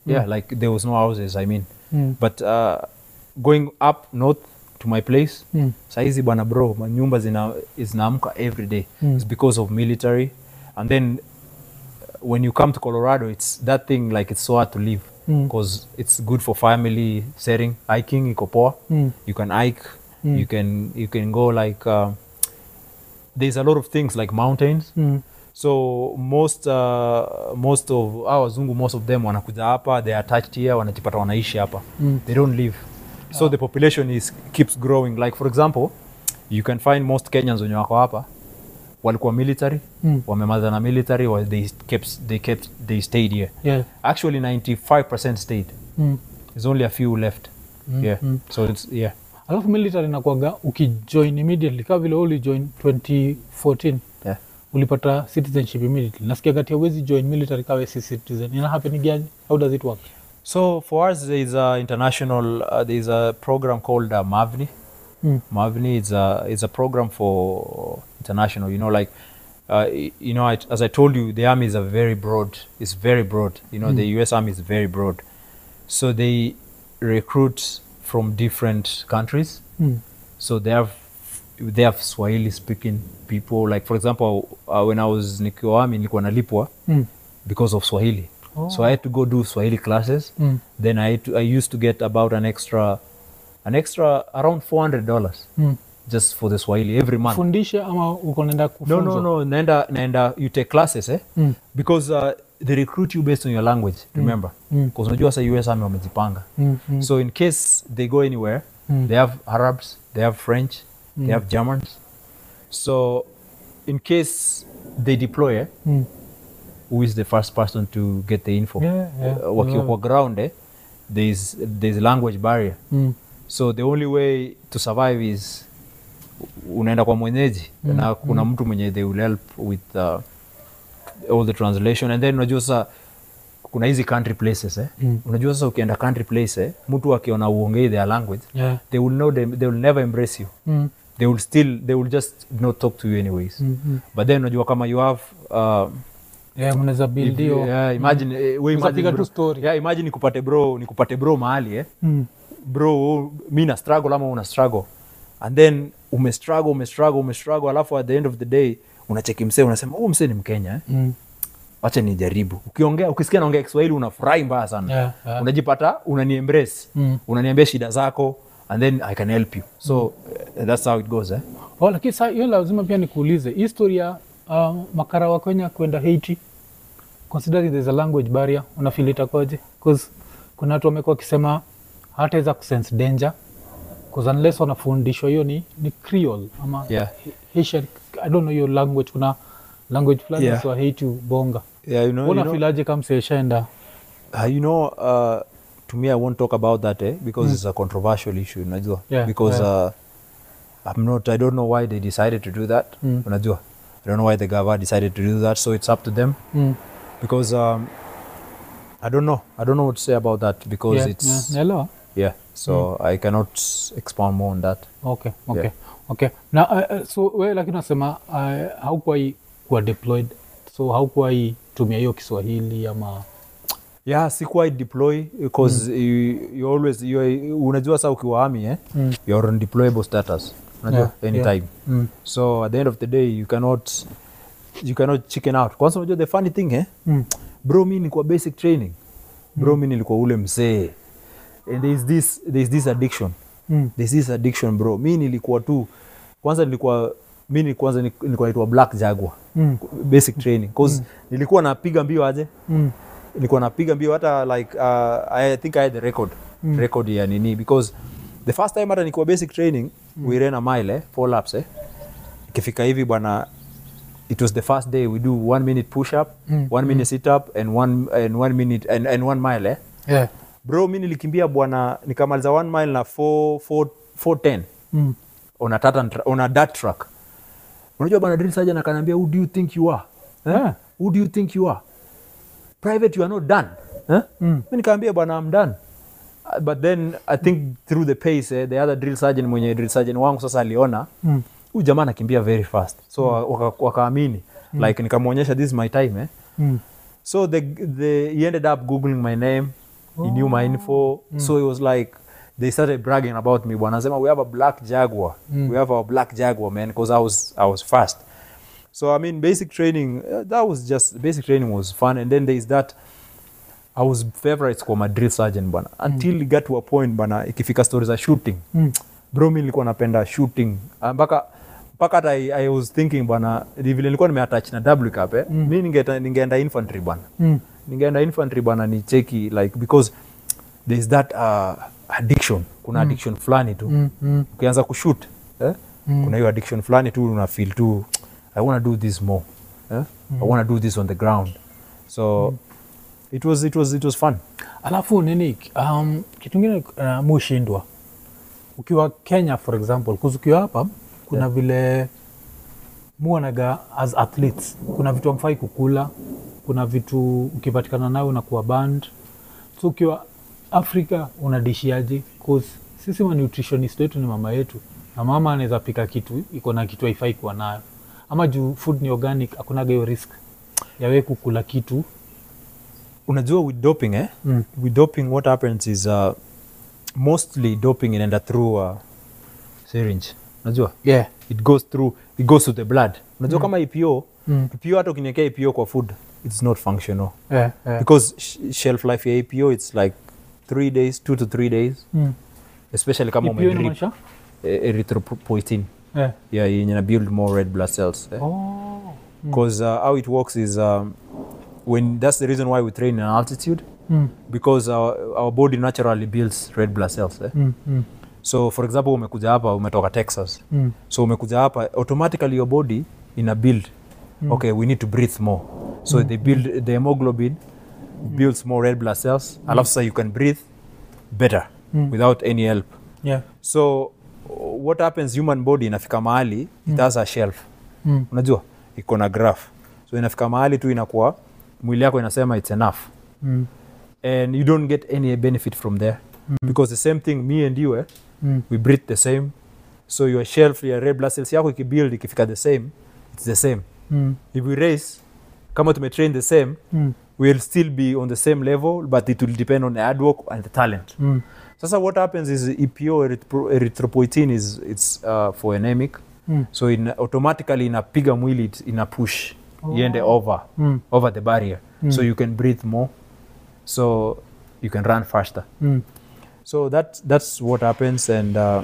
Speaker 1: yeah, like there was no houses, I mean.
Speaker 2: Mm.
Speaker 1: But uh, going up north to my place,
Speaker 2: Mm.
Speaker 1: saizi bwana bro, manyumba zina zinaamka every day.
Speaker 2: Mm.
Speaker 1: It's because of military. And then uh, when you come to Colorado, it's that thing like it's so hard to live because mm. it's good for family setting. Hiking iko poa.
Speaker 2: Mm.
Speaker 1: You can hike. Mm. You can you can go like uh, there's a lot of things like mountains.
Speaker 2: Mm.
Speaker 1: So most uh, most of our wazungu, most of them wanakuja hapa, they are attached here, wanajipata wanaishi hapa. Mm. They don't live. So oh. the population is keeps growing. Like for example, you can find most Kenyans wenye wako hapa walikuwa military, mm. wamemaza na military, or they kept they kept they stayed here.
Speaker 2: Yeah.
Speaker 1: Actually ninety-five percent stayed. Mm. There's only a few left. Mm. Yeah. Mm. So it's yeah.
Speaker 2: Alafu military inakuwaga ukijoin immediately kama vile uli join twenty fourteen.
Speaker 1: Yeah.
Speaker 2: Ulipata citizenship immediately. Nasikia kati hauwezi join military kawe si citizen. Ina happen gani? How does it work?
Speaker 1: So for us there is a international uh, there is a program called uh, MAVNI. Mm. MAVNI is a is a program for international, you know, like uh, you know, I, as I told you, the army is a very broad, it's very broad, you know, mm. the U S Army is very broad. So they recruit from different countries. Mm. So they have they have Swahili speaking people. Like for example, uh, when I was nikiwa army nilikuwa nalipwa mm. because of Swahili. Oh. So I had to go do Swahili classes. Mm. Then I had to, I used to get about an extra an extra around four hundred dollars. Mm. Just for the Swahili every month.
Speaker 2: Fundisha ama uko nenda kufunza?
Speaker 1: No, no, no. Naenda, naenda, you take classes, eh? Mm. Because uh, they recruit you based on your language, remember? Because unajua sa U S Army wamejipanga. Mm. Mm. So in case they go anywhere, mm. they have Arabs, they have French, mm. they have Germans. So in case they deploy, eh? Mm. Who is the first person to get the info?
Speaker 2: Yeah, yeah.
Speaker 1: Uh, wakiwa kwa ground, eh? There's, there's a language barrier. Mm. So the only way to survive is unaenda kwa mwenyeji mm. na kuna mm. mtu mwenye they will help with uh, all the translation. And then unajua sasa kuna hizi country places, eh? Mm. Unajua sasa ukienda country place, eh? Mtu akiona uongei their language, yeah. they will know them, they will never embrace you. Mm. They will still, they will just not talk to you anyways. Mm-hmm. But then unajua kama you have uh,
Speaker 2: yeah, mnaweza build hiyo.
Speaker 1: Yeah, imagine mm. we imagine
Speaker 2: bro, story.
Speaker 1: Yeah, imagine nikupate bro, nikupate bro mahali, eh? Mm. Bro, mimi na struggle ama una struggle. And then ume struggle, ume struggle, ume struggle, alafu at the end of the day unacheki msee unasema oh, msee ni Mkenya, eh? Mm. Wacha nijaribu. Ukiongea, ukisikia naongea Kiswahili unafurahi mbaya sana. Yeah, yeah. Unajipata unani embrace. Mm. Unaniambia shida zako and then I can help you. So mm. uh, that's how it goes, eh?
Speaker 2: Oh, lakini sasa hiyo lazima pia nikuulize. Historia uh, makara wa Kenya kwenda Haiti, considering there's a language barrier, unafeel itakoje? Because kuna watu wamekuwa wakisema hataweza kusense danger because unless wanafundishwa hiyo ni ni Creole ama
Speaker 1: yeah.
Speaker 2: Haitian, I don't know your language, kuna language fulani yeah. so Haiti bonga.
Speaker 1: Yeah, you know.
Speaker 2: Una feel aje kama seshaenda?
Speaker 1: Uh, you know, uh, to me I won't talk about that, eh, because mm. it's a controversial issue, unajua. Yeah, because yeah. uh I'm not I don't know why they decided to do that. Mm. Unajua. I don't know why the government decided to do that, so it's up to them. Mm. Because um I don't know. I don't know what to say about that because yeah, it's
Speaker 2: yeah, hello.
Speaker 1: Yeah. So mm. I cannot expound more on that.
Speaker 2: Okay, okay. Yeah. Okay. Now uh, so wewe lakini unasema uh, haukuwa kuwa deployed. So haukuwa tumia hiyo Kiswahili ama
Speaker 1: yeah, sikuwa deploy because mm. you, you always you unajua sasa ukiwa army, eh? Mm. You're on deployable status. Unajua yeah, anytime. Yeah. Mm. So at the end of the day you cannot you cannot chicken out. Kwanza unajua the funny thing, eh? Mm. Bro, mimi nilikuwa basic training. Bro, mimi mm. nilikuwa ule mzee. And there is this there is this addiction. Mm. There is this addiction, bro. Mimi nilikuwa tu kwanza nilikuwa mimi kwanza nilikuwa naitwa Black Jaguar. Mm. Basic training because mm. nilikuwa napiga mbio aje. Mm. Nilikuwa napiga mbio hata like uh, I think I had the record. Mm. Record ya nini because the first time hata nilikuwa basic training mm. we ran a mile, eh, four laps, eh. Ikifika hivi bwana, it was the first day we do one minute push up, mm. one minute mm. sit up and one and one minute and and one mile, eh.
Speaker 2: Yeah.
Speaker 1: Bro, mimi nilikimbia bwana nikamaliza one mile na four four ten. Mm. On a tartan on a dirt track. Unajua bwana drill sergeant akaniambia, who do you think you are? Eh? Yeah. Who do you think you are? Private, you are not done. Eh? Mm. Mimi nikamwambia bwana I'm done. Uh, but then I think through the pace, eh, the other drill sergeant mwenye drill sergeant wangu sasa aliona mm. huyu jamaa anakimbia very fast. So mm. wakaamini mm. like nikamwonyesha this is my time, eh. Mm. So the the he ended up googling my name he knew my info. Mm. So it was like they started bragging about me. Wanasema, we have a black Jaguar. Mm. We have a black Jaguar, man, because I was I was fast. So I mean, basic training, uh, that was just basic training was fun. And then there is that. I was favorites kwa my drill sergeant bana until mm. it got to a point bana ikifika stories of shooting. Mm. Bro, mimi nilikuwa napenda shooting mpaka mpaka hata I, I was thinking bana vile nilikuwa nimeattach na W cap eh mm. mimi ningeenda ningeenda infantry bana mm. ningeenda infantry bana ni cheki like because there is that uh, addiction kuna mm. addiction fulani tu mm. mm. ukianza kushoot eh mm. kuna hiyo addiction fulani tu una feel tu I want to do this more eh mm. I want to do this on the ground so mm. It was it was it was fun.
Speaker 2: Alafu nini um kitu kingine uh, mushindwa. Ukiwa Kenya for example, kuzukiwa hapa kuna yeah. vile muonaga as athletes. Kuna vitu amfai kukula, kuna vitu ukipatikana nayo unakuwa banned. So ukiwa Afrika unadishiaje? Cause sisi ma nutritionist wetu ni mama yetu. Na mama anaweza pika kitu iko na kitu haifai kuwa nayo. Ama juu food ni organic, hakuna hiyo risk ya wewe kukula kitu.
Speaker 1: Unajua with doping eh mm. with doping what happens is uh, mostly doping inaenda through a syringe unajua
Speaker 2: yeah
Speaker 1: it goes through it goes to the blood unajua mm. kama E P O mm. E P O hata ukiniwekea E P O kwa food it's not functional
Speaker 2: yeah, yeah.
Speaker 1: because sh shelf life ya E P O it's like three days two to three days mm. especially kama umedrip erythropoietin yeah yeah yenye na build more red blood cells eh?
Speaker 2: oh
Speaker 1: because mm. uh, how it works is um, when that's the reason why we train in altitude mm. because our, our body naturally builds red blood cells eh? mm. Mm. So for example umekuja hapa umetoka Texas mm. so umekuja hapa automatically your body ina build mm. okay we need to breathe more so mm. they build the hemoglobin mm. builds more red blood cells mm. alafu so you can breathe better mm. without any help
Speaker 2: yeah
Speaker 1: so what happens human body inafika mahali mm. it has a shelf mm. unajua iko na graph so inafika mahali tu inakuwa mwili yako inasema it's enough mm. and you don't get any benefit from there mm. because the same thing me and you eh, mm. we breathe the same so your shelf your red blood cells yako ikibuild ikifika the same it's the same mm. if we race kama tumetrain the same mm. we'll still be on the same level but it will depend on the hard work and the talent mm. sasa what happens is E P O erythropoietin is it's uh, for anemic mm. so in automatically inapiga mwili ina push iende oh. over mm. over the barrier mm. so you can breathe more so you can run faster mm. so that that's what happens and uh,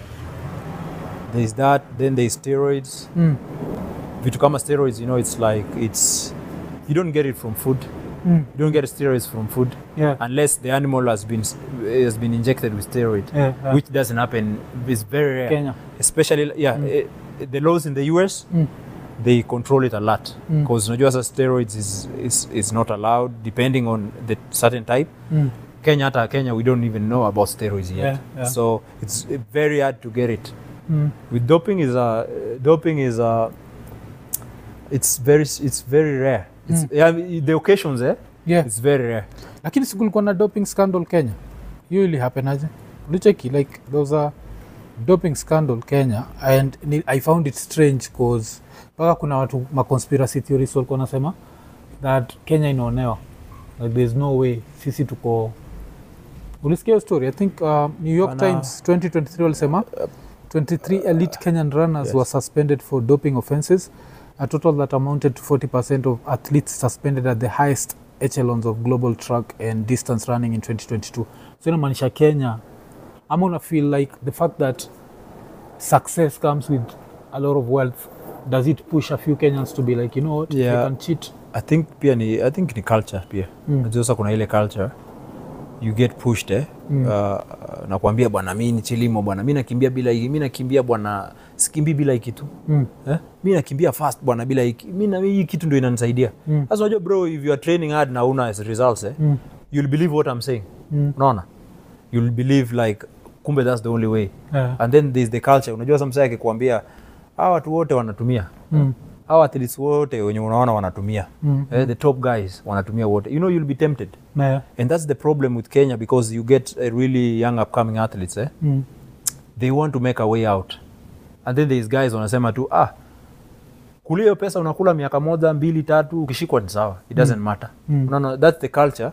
Speaker 1: there's that then there's steroids mm. vitu kama steroids you know it's like it's you don't get it from food mm. you don't get steroids from food
Speaker 2: yeah.
Speaker 1: unless the animal has been has been injected with steroid
Speaker 2: yeah, yeah.
Speaker 1: which doesn't happen it's very rare
Speaker 2: Kenya.
Speaker 1: especially yeah mm. uh, the laws in the U S mm. they control it a lot because mm. unajua steroids is, is is not allowed depending on the certain type mm. Kenya hata Kenya we don't even know about steroids yet
Speaker 2: yeah, yeah.
Speaker 1: so it's very hard to get it
Speaker 2: mm.
Speaker 1: with doping is a uh, doping is a it's very it's very rare it's mm. yeah, the occasions eh
Speaker 2: yeah
Speaker 1: it's very rare
Speaker 2: lakini siku kulikuwa na doping scandal Kenya hiyo ili happen aje ulicheki like there was a doping scandal Kenya and I found it strange cause paka kuna watu ma conspiracy theories walikuwa nasema that Kenya inaonewa like there's no way sisi tuko ulisikia story I think uh, New York Ana, Times twenty twenty-three walisema twenty-three elite Kenyan runners yes. were suspended for doping offenses a total that amounted to forty percent of athletes suspended at the highest echelons of global track and distance running in twenty twenty-two so inamaanisha Kenya ama una feel like the fact that success comes with a lot of wealth does it push a few Kenyans to be like you know what
Speaker 1: yeah,
Speaker 2: they can cheat
Speaker 1: I think pia ni I think ni culture pia mm. Sasa kuna ile culture you get pushed eh mm. uh, nakwambia bwana mimi ni chilimo bwana mimi nakimbia bila hiki mimi nakimbia bwana sikimbi bila hiki tu mm. eh mimi nakimbia fast bwana bila hiki mimi na hii kitu ndio inanisaidia mm. Sasa unajua bro if you are training hard na una results eh mm. you'll believe what I'm saying mm. unaona you'll believe like kumbe that's the only way
Speaker 2: yeah.
Speaker 1: And then there's the culture unajua sometimes akikwambia hawa watu wote wanatumia
Speaker 2: mm.
Speaker 1: hawa athletes wote wenye unaona wanatumia
Speaker 2: mm.
Speaker 1: eh, the top guys wanatumia wote you know you'll be tempted
Speaker 2: yeah.
Speaker 1: And that's the problem with Kenya because you get a really young upcoming athletes eh
Speaker 2: mm.
Speaker 1: they want to make a way out and then these guys wanasema tu ah kulia pesa unakula miaka moja mbili tatu ukishikwa ni sawa it doesn't mm. matter
Speaker 2: mm.
Speaker 1: no no that's the culture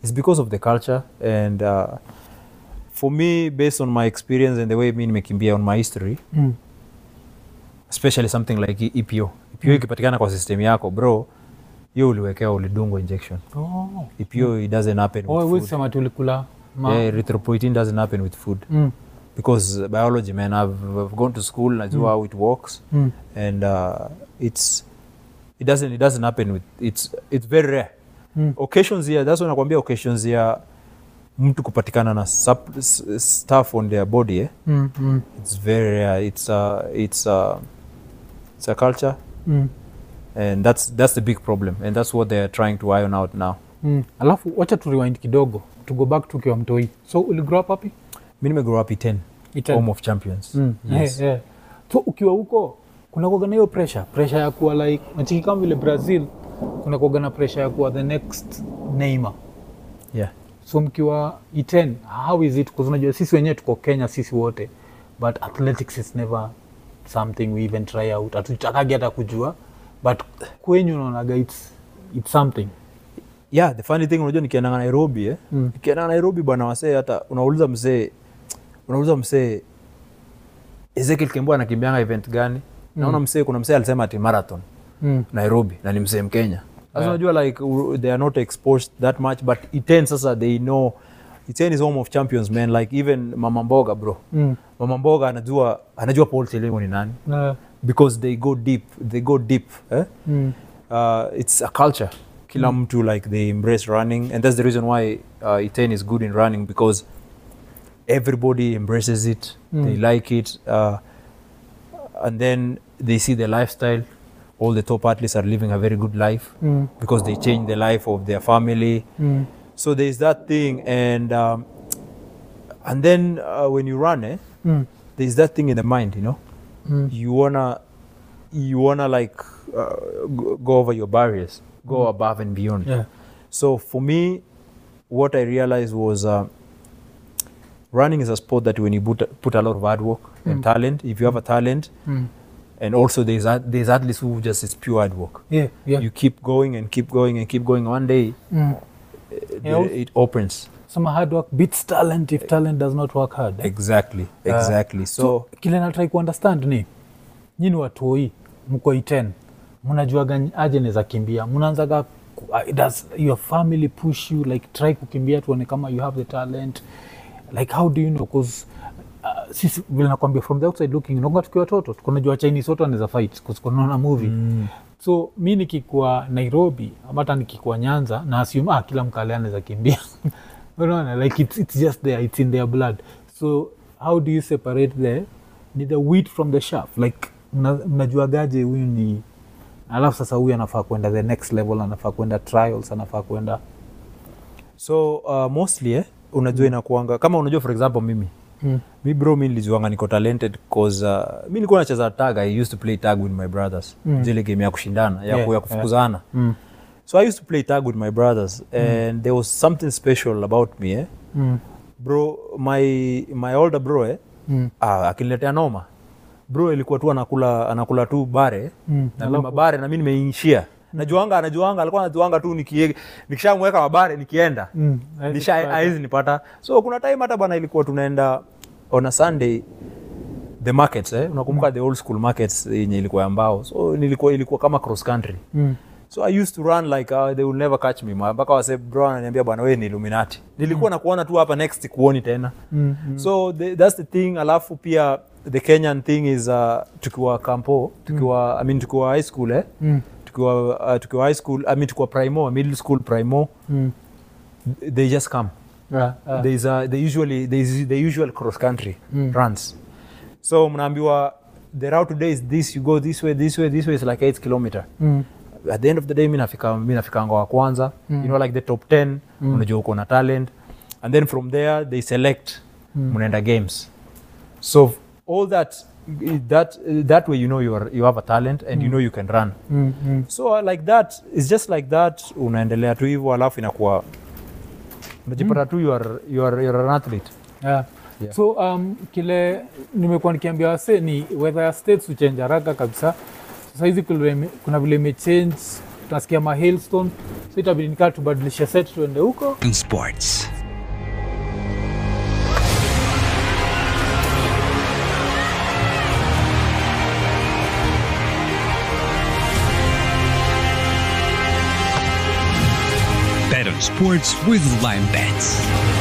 Speaker 1: it's because of the culture and uh, for me based on my experience and the way mi nimekimbia on my history mm. especially something like E P O E P O mm. ikipatikana kwa system yako bro hiyo uliwekewa ulidungwa injection. Oh. E P O mm. it doesn't happen
Speaker 2: oh,
Speaker 1: with food.
Speaker 2: Oh, sema tulikula.
Speaker 1: Yeah, erythropoietin doesn't happen with food. Mm. Because biology, man, I've, I've gone to school, I know mm. how it works, mm. and uh, it's it doesn't it doesn't happen with it's it's very rare. Mm. Occasions here, that's when nakwambia occasions here mtu kupatikana na sub, stuff on their body, eh? Mm. Mm. It's very rare. It's a it's a it's a culture. Mm. And that's that's the big problem and that's what they're trying to iron out now.
Speaker 2: Mm. Alafu wacha tu rewind kidogo to go back to kiwa mtoi. So uli grow up hapi?
Speaker 1: Mimi nime grow up Iten, home of champions. Mm. Yes.
Speaker 2: Yeah, yeah. So ukiwa huko kuna kuwa na hiyo pressure, pressure ya kuwa like machiki kama vile Brazil kuna kuwa na pressure ya kuwa the next Neymar.
Speaker 1: Yeah.
Speaker 2: So mkiwa Iten, how is it? Because unajua sisi wenyewe tuko Kenya sisi wote, but athletics is never something we even try out. Hatutakagi hata kujua, but kwenyu unaonaga it's it's something.
Speaker 1: Yeah, the funny thing unajua nikienda Nairobi eh. Mm. Nikienda Nairobi bwana wasee hata unauliza mzee unauliza mzee Ezekiel Kembua anakimbianga event gani? Mm. Naona mzee kuna mzee alisema ati marathon. Mm. Nairobi na ni mzee Mkenya. Sasa unajua yeah. like they are not exposed that much but Iten sasa they know Iten is home of champions man like even Mama Mboga bro. Mm. Mama Mboga anajua anajua Paul Chelimo ni nani? Yeah. Because they go deep they go deep eh? Mm. Uh, it's a culture. Kila mtu mm. like they embrace running and that's the reason why uh, Iten is good in running because everybody embraces it. Mm. They like it uh, and then they see the lifestyle. All the top athletes are living a very good life mm. because they change the life of their family. Mm. So there's that thing and um, and then uh, when you run eh, mm. there's that thing in the mind, you know. Mm. You wanna you wanna like uh, go over your barriers, go mm. above and beyond.
Speaker 2: Yeah.
Speaker 1: So for me, what I realized was uh, running is a sport that when you put, put a lot of hard work mm. and talent, if you have a talent, mm. and also there's there's athletes who just is pure hard work.
Speaker 2: Yeah, yeah.
Speaker 1: You keep going and keep going and keep going. One day, mm. the, yeah. it opens.
Speaker 2: Some hard work beats talent if talent does not work hard. Eh?
Speaker 1: Exactly, exactly. Uh, so,
Speaker 2: so kile na try ku understand ni nyinyi watoi mko Iten mnajuaga aje neza kimbia mnaanzaga does your family push you like try kukimbia tuone kama you have the talent like how do you know because uh, sisi vile nakwambia from the outside looking nonga tukiwa watoto tunajua Chinese wote wanaweza fight because kuna movie mm. so mimi nikikuwa Nairobi ama hata nikikuwa Nyanza na assume ah kila mkale anaweza kimbia unaona like it's, it's just there it's in their blood so how do you separate the ni the wheat from the chaff like mnajua gaje huyu ni alafu sasa huyu anafaa kwenda the next level anafaa kwenda trials anafaa kwenda
Speaker 1: so uh, mostly eh unajua mm. inakuanga kama unajua for example mimi mm. mi bro mimi nilijuanga niko talented cause uh, mimi nilikuwa nacheza tag I used to play tag with my brothers mm. zile game ya kushindana ya, yeah, ya kufukuzana yeah. mm. so I used to play tag with my brothers mm. and there was something special about me eh mm. bro my my older bro eh mm. ah akiniletea noma bro ilikuwa tu anakula anakula tu bare mm. na mimi bare na mimi nimeishia mm. najuanga anajuanga alikuwa anajuanga tu nikie nikishamweka mabare nikienda mm. nisha haizi nipata so kuna time hata bana ilikuwa tunaenda on a Sunday the markets eh unakumbuka mm. the old school markets yenye ilikuwa ambao so nilikuwa ilikuwa kama cross country mm. so I used to run like uh, they will never catch me mpaka wase bro ananiambia bwana wewe ni Illuminati nilikuwa mm. nakuona tu hapa next kuoni tena mm. Mm. so the, that's the thing alafu pia the Kenyan thing is uh, tukiwa kampo tukiwa mm. I mean tukiwa high school eh mm. tukiwa uh, tukiwa high school I mean tukiwa primo middle school primo mm. they just come yeah, uh. there's a they usually there's the usual cross country mm. runs so mnaambiwa the route today is this you go this way this way this way is like eight kilometer mm. at the end of the day mimi nafika mimi nafika ngo wa kwanza mm. you know like the top ten mm. unajua uko na talent and then from there they select mm. mnaenda games so all that that that way you know you are you have a talent and mm. you know you can run mm. Mm. so uh, like that it's just like that unaendelea tu hivyo alafu inakuwa unajipata mm. tu you are you are you're an athlete
Speaker 2: yeah. Yeah. So um kile nimekuwa nikiambia wase ni weather states uchange haraka kabisa sasa hizi kuna vile ime change tunasikia ma hailstone, so itabidi nikaa tubadilishe set tuende huko
Speaker 3: in sports. Bet on sports with Lime Bets.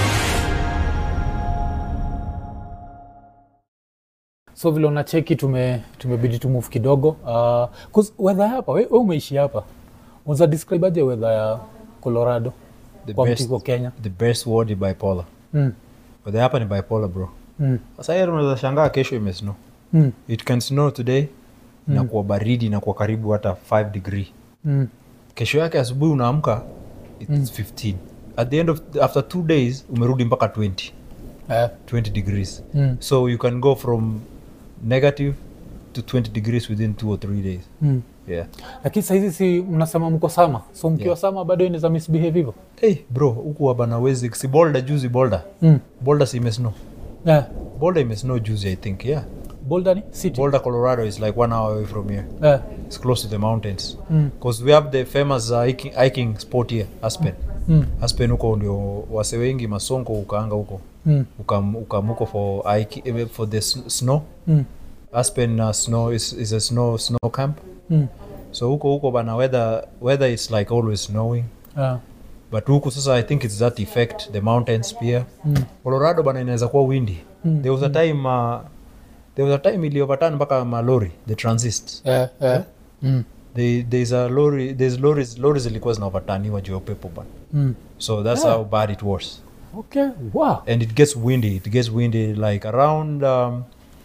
Speaker 2: So vile unacheki tume tumebidi tu move kidogo. Uh, cause weather hapa, wewe umeishi hapa. Unaweza describe aje weather ya Colorado?
Speaker 1: The
Speaker 2: kwa
Speaker 1: best,
Speaker 2: mtiko Kenya.
Speaker 1: the best word is bipolar.
Speaker 2: Mm.
Speaker 1: Weather hapa ni bipolar, bro.
Speaker 2: Mm.
Speaker 1: Sasa yeye unaweza shangaa kesho ime snow.
Speaker 2: Mm.
Speaker 1: It can snow today
Speaker 2: Mm.
Speaker 1: na kuwa baridi na kuwa karibu hata five degree.
Speaker 2: Mm.
Speaker 1: Kesho yake asubuhi unaamka it's mm. fifteen. At the end of after two days umerudi mpaka twenty.
Speaker 2: Yeah.
Speaker 1: twenty degrees.
Speaker 2: Mm.
Speaker 1: So you can go from negative to twenty degrees within two or three days.
Speaker 2: Mm.
Speaker 1: Yeah.
Speaker 2: Lakini sasa hizi si mnasema mko sama. So mkiwa yeah. sama bado inaweza misbehave hivyo.
Speaker 1: Hey bro, huku wabana wezi si Boulder juzi Boulder.
Speaker 2: Mm.
Speaker 1: Boulder si imesnow.
Speaker 2: Yeah.
Speaker 1: Boulder imesnow juzi I think, yeah.
Speaker 2: Boulder ni city.
Speaker 1: Boulder, Colorado is like one hour away from here.
Speaker 2: Yeah.
Speaker 1: It's close to the mountains. Because
Speaker 2: Mm.
Speaker 1: we have the famous uh, hiking, hiking spot here, Aspen.
Speaker 2: Mm.
Speaker 1: Aspen huko ndio wase wengi Masonko ukaanga huko.
Speaker 2: Mm.
Speaker 1: Ukam ukamuko for hiking, for the s- snow.
Speaker 2: Mm.
Speaker 1: Aspen uh, snow is, is a snow snow camp.
Speaker 2: Mm.
Speaker 1: So huko huko bana weather weather is like always snowing.
Speaker 2: Yeah.
Speaker 1: But huko sasa I think it's that effect, the mountains pia.
Speaker 2: Mm.
Speaker 1: Colorado bana inaweza kuwa windy.
Speaker 2: Mm.
Speaker 1: There was a time uh, there was a time ili overturn mpaka malori, the transist.
Speaker 2: Yeah, yeah.
Speaker 1: Yeah?
Speaker 2: Mm.
Speaker 1: They, there's a lorry, there's lorries, lorries zilikuwa zina overturniwa juu ya upepo bana.
Speaker 2: Mm.
Speaker 1: So that's
Speaker 2: Yeah.
Speaker 1: how bad it was.
Speaker 2: Okay. Wow.
Speaker 1: And it gets windy. It gets windy like around um,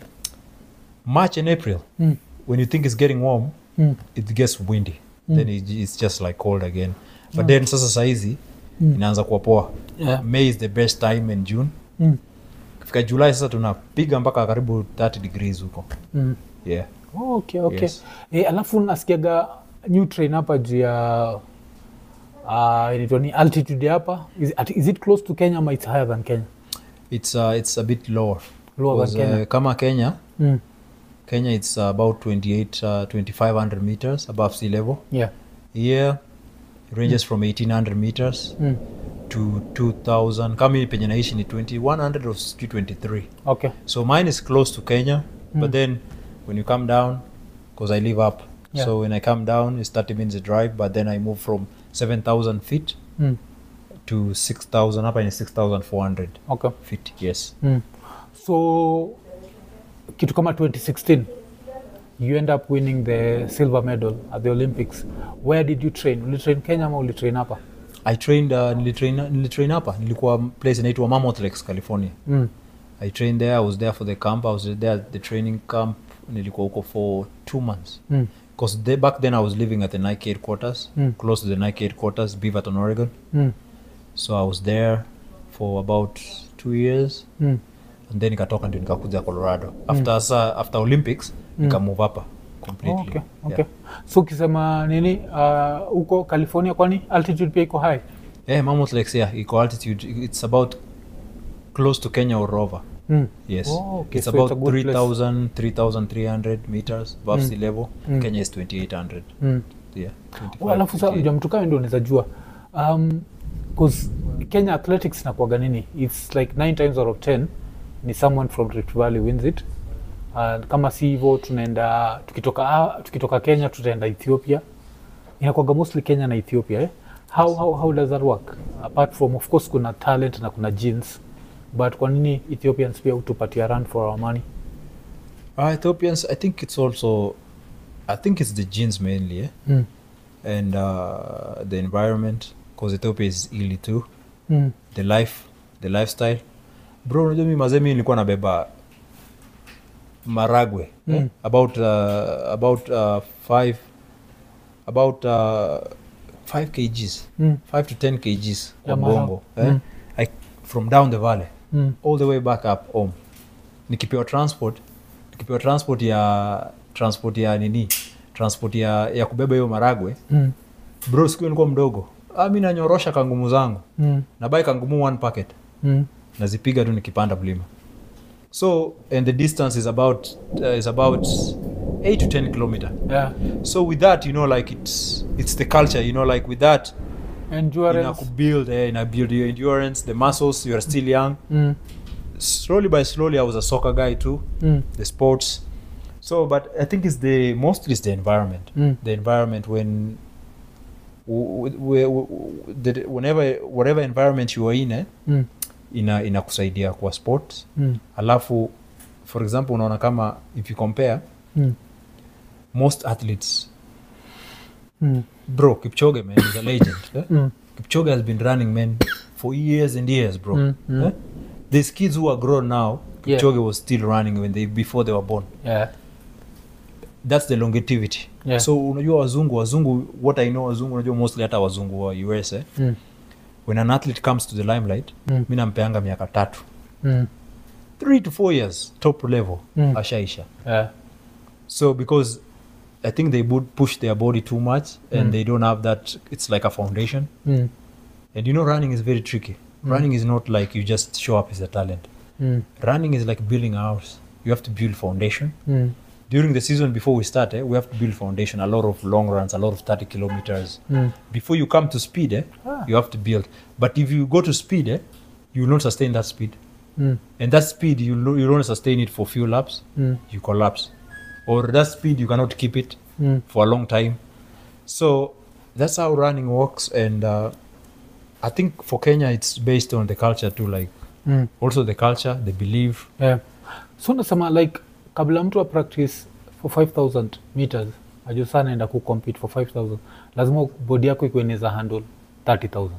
Speaker 1: March and April.
Speaker 2: Mm.
Speaker 1: When you think it's getting warm,
Speaker 2: Mm.
Speaker 1: it gets windy.
Speaker 2: Mm.
Speaker 1: Then it, it's just like cold again. But then sasa saizi
Speaker 2: Mm.
Speaker 1: inaanza kuwa poa.
Speaker 2: Yeah.
Speaker 1: May is the best time in June.
Speaker 2: Mm.
Speaker 1: Kifika July sasa tunapiga mpaka karibu thirty degrees huko.
Speaker 2: Mm.
Speaker 1: Yeah.
Speaker 2: Oh, okay, okay.
Speaker 1: Yes.
Speaker 2: Eh, alafu nasikiaga new train hapa juu ya uh, inaitwa ni altitude hapa. Is, at- is it close to Kenya or it's higher than Kenya?
Speaker 1: It's uh, it's a bit lower.
Speaker 2: Lower than
Speaker 1: 'Cause,
Speaker 2: Kenya.
Speaker 1: Uh, kama Kenya,
Speaker 2: Mm.
Speaker 1: Kenya it's uh, about twenty-eight uh, twenty-five hundred meters above sea level.
Speaker 2: Yeah.
Speaker 1: Here it ranges from eighteen hundred meters
Speaker 2: Mm.
Speaker 1: to two thousand. Kama hii penye naishi ni twenty-one hundred or twenty-three.
Speaker 2: Okay.
Speaker 1: So mine is close to Kenya,
Speaker 2: Mm.
Speaker 1: but then when you come down, because I live up,
Speaker 2: Yeah.
Speaker 1: so when I come down, it's thirty minutes drive, but then I move from seven thousand feet
Speaker 2: Mm.
Speaker 1: to six thousand, up in six thousand four hundred
Speaker 2: Okay.
Speaker 1: feet, yes.
Speaker 2: Mm. So kitu kama twenty sixteen you end up winning the silver medal at the Olympics. Where did you train? Ulitrain Kenya ama ulitrain hapa?
Speaker 1: I trained, uh, nilitrain, nilitrain hapa, nilikuwa place inaitwa Mammoth Lakes, California.
Speaker 2: Mm.
Speaker 1: I trained there, I was there for the camp, I was there at the training camp, nilikuwa huko for two months.
Speaker 2: Mm.
Speaker 1: Because they, back then I was living at the Nike headquarters,
Speaker 2: Mm.
Speaker 1: close to the Nike headquarters, Beaverton, Oregon.
Speaker 2: Mm.
Speaker 1: So I was there for about two years.
Speaker 2: Mm.
Speaker 1: And then nikatoka ndio nikakuja Colorado. After mm. sa, after Olympics,
Speaker 2: Mm.
Speaker 1: nika move hapa completely.
Speaker 2: Oh, okay, okay.
Speaker 1: Yeah.
Speaker 2: So ukisema nini uh, huko California kwani altitude pia iko high?
Speaker 1: Yeah, Mammoth Lakes, yeah, eco altitude, it's about close to Kenya or over.
Speaker 2: Mm.
Speaker 1: Yes.
Speaker 2: Oh, okay.
Speaker 1: It's
Speaker 2: So
Speaker 1: about
Speaker 2: it's a good
Speaker 1: three
Speaker 2: place.
Speaker 1: thousand, three thousand three hundred meters above
Speaker 2: Mm.
Speaker 1: sea level.
Speaker 2: Mm.
Speaker 1: Kenya is twenty-eight hundred.
Speaker 2: Mm.
Speaker 1: Yeah. twenty-five,
Speaker 2: Oh, alafu sa
Speaker 1: twenty-eight.
Speaker 2: unajua mtu kama ndio unaweza jua um, cause Kenya athletics inakuwaga nini, it's like nine times out of ten ni someone from Rift Valley wins it. Uh, kama si hivyo tunaenda tukitoka ah, tukitoka Kenya tutaenda Ethiopia, inakuwaga mostly Kenya na Ethiopia eh? how, how, how does that work apart from of course kuna talent na kuna genes, but kwa nini Ethiopians pia hutupatia run for our money?
Speaker 1: Uh, Ethiopians, I think it's also, I think it's the genes mainly, eh?
Speaker 2: Mm.
Speaker 1: And uh, the environment, because Ethiopia is hilly too.
Speaker 2: Mm.
Speaker 1: The life, the lifestyle. Bro, unajua mimi mazee mimi nilikuwa nabeba maragwe
Speaker 2: Mm.
Speaker 1: eh? about uh, about uh, five about uh, five kgs,
Speaker 2: Mm.
Speaker 1: five to ten kgs kwa
Speaker 2: Ya maragwe.
Speaker 1: mgongo eh?
Speaker 2: Mm.
Speaker 1: I, from down the valley
Speaker 2: Mm.
Speaker 1: all the way back up home. Nikipewa transport, nikipewa transport ya transport ya nini, transport ya, ya kubeba hiyo maragwe.
Speaker 2: Mm.
Speaker 1: Bro, siku nilikuwa mdogo, ah, mimi nanyorosha kangumu zangu
Speaker 2: Mm.
Speaker 1: na buy kangumu one packet
Speaker 2: Mm.
Speaker 1: nazipiga tu nikipanda mlima. So and the distance is about uh, is about eight to ten kilometer.
Speaker 2: Yeah.
Speaker 1: So with that, you know, like it's it's the culture, you know, like with that,
Speaker 2: Endurance.
Speaker 1: you build, eh, you build your endurance, the muscles. You are still young.
Speaker 2: Mm.
Speaker 1: Slowly by slowly, I was a soccer guy too.
Speaker 2: Mm.
Speaker 1: The sports. So, but I think it's the mostly it's the environment.
Speaker 2: Mm.
Speaker 1: The environment when, w- w- w- the, whenever whatever environment you are in, eh,
Speaker 2: Mm.
Speaker 1: ina inakusaidia kwa sport.
Speaker 2: Mm.
Speaker 1: Alafu, for example, unaona kama if you compare
Speaker 2: Mm.
Speaker 1: most athletes,
Speaker 2: Mm.
Speaker 1: bro, Kipchoge man is a legend. Eh?
Speaker 2: Mm.
Speaker 1: Kipchoge has been running man for years and years, bro.
Speaker 2: Mm, mm.
Speaker 1: Eh? These kids who are grown now,
Speaker 2: Yeah.
Speaker 1: Kipchoge was still running when they before they were born.
Speaker 2: Yeah.
Speaker 1: That's the longevity.
Speaker 2: Yeah.
Speaker 1: So unajua wazungu wazungu what I know wazungu unajua mostly hata wazungu wa U S eh?
Speaker 2: Mm.
Speaker 1: When an athlete comes to the limelight,
Speaker 2: Mm.
Speaker 1: mi nampeanga miaka tatu.
Speaker 2: Mm.
Speaker 1: three to four years top level
Speaker 2: Mm.
Speaker 1: ashaisha.
Speaker 2: Yeah.
Speaker 1: So because I think they would push their body too much and
Speaker 2: Mm.
Speaker 1: they don't have that, it's like a foundation.
Speaker 2: Mm.
Speaker 1: And you know running is very tricky.
Speaker 2: Mm.
Speaker 1: Running is not like you just show up as a talent.
Speaker 2: Mm.
Speaker 1: Running is like building a house. You have to build foundation.
Speaker 2: Mm.
Speaker 1: During the season before we start, eh, we have to build foundation, a lot of long runs, a lot of thirty kilometers.
Speaker 2: Mm.
Speaker 1: Before you come to speed, eh,
Speaker 2: Ah.
Speaker 1: you have to build. But if you go to speed, eh, you will not sustain that speed.
Speaker 2: Mm.
Speaker 1: And that speed, you lo- you don't sustain it for few laps,
Speaker 2: Mm.
Speaker 1: you collapse. Or that speed, you cannot keep it
Speaker 2: Mm.
Speaker 1: for a long time. So that's how running works. And uh, I think for Kenya, it's based on the culture too, like
Speaker 2: Mm.
Speaker 1: also the culture, the belief.
Speaker 2: Yeah. So nasema like kabla mtu a practice for five thousand meters ajua sana enda ku compete for five thousand lazima body yako ikuwe inaweza handle thirty thousand.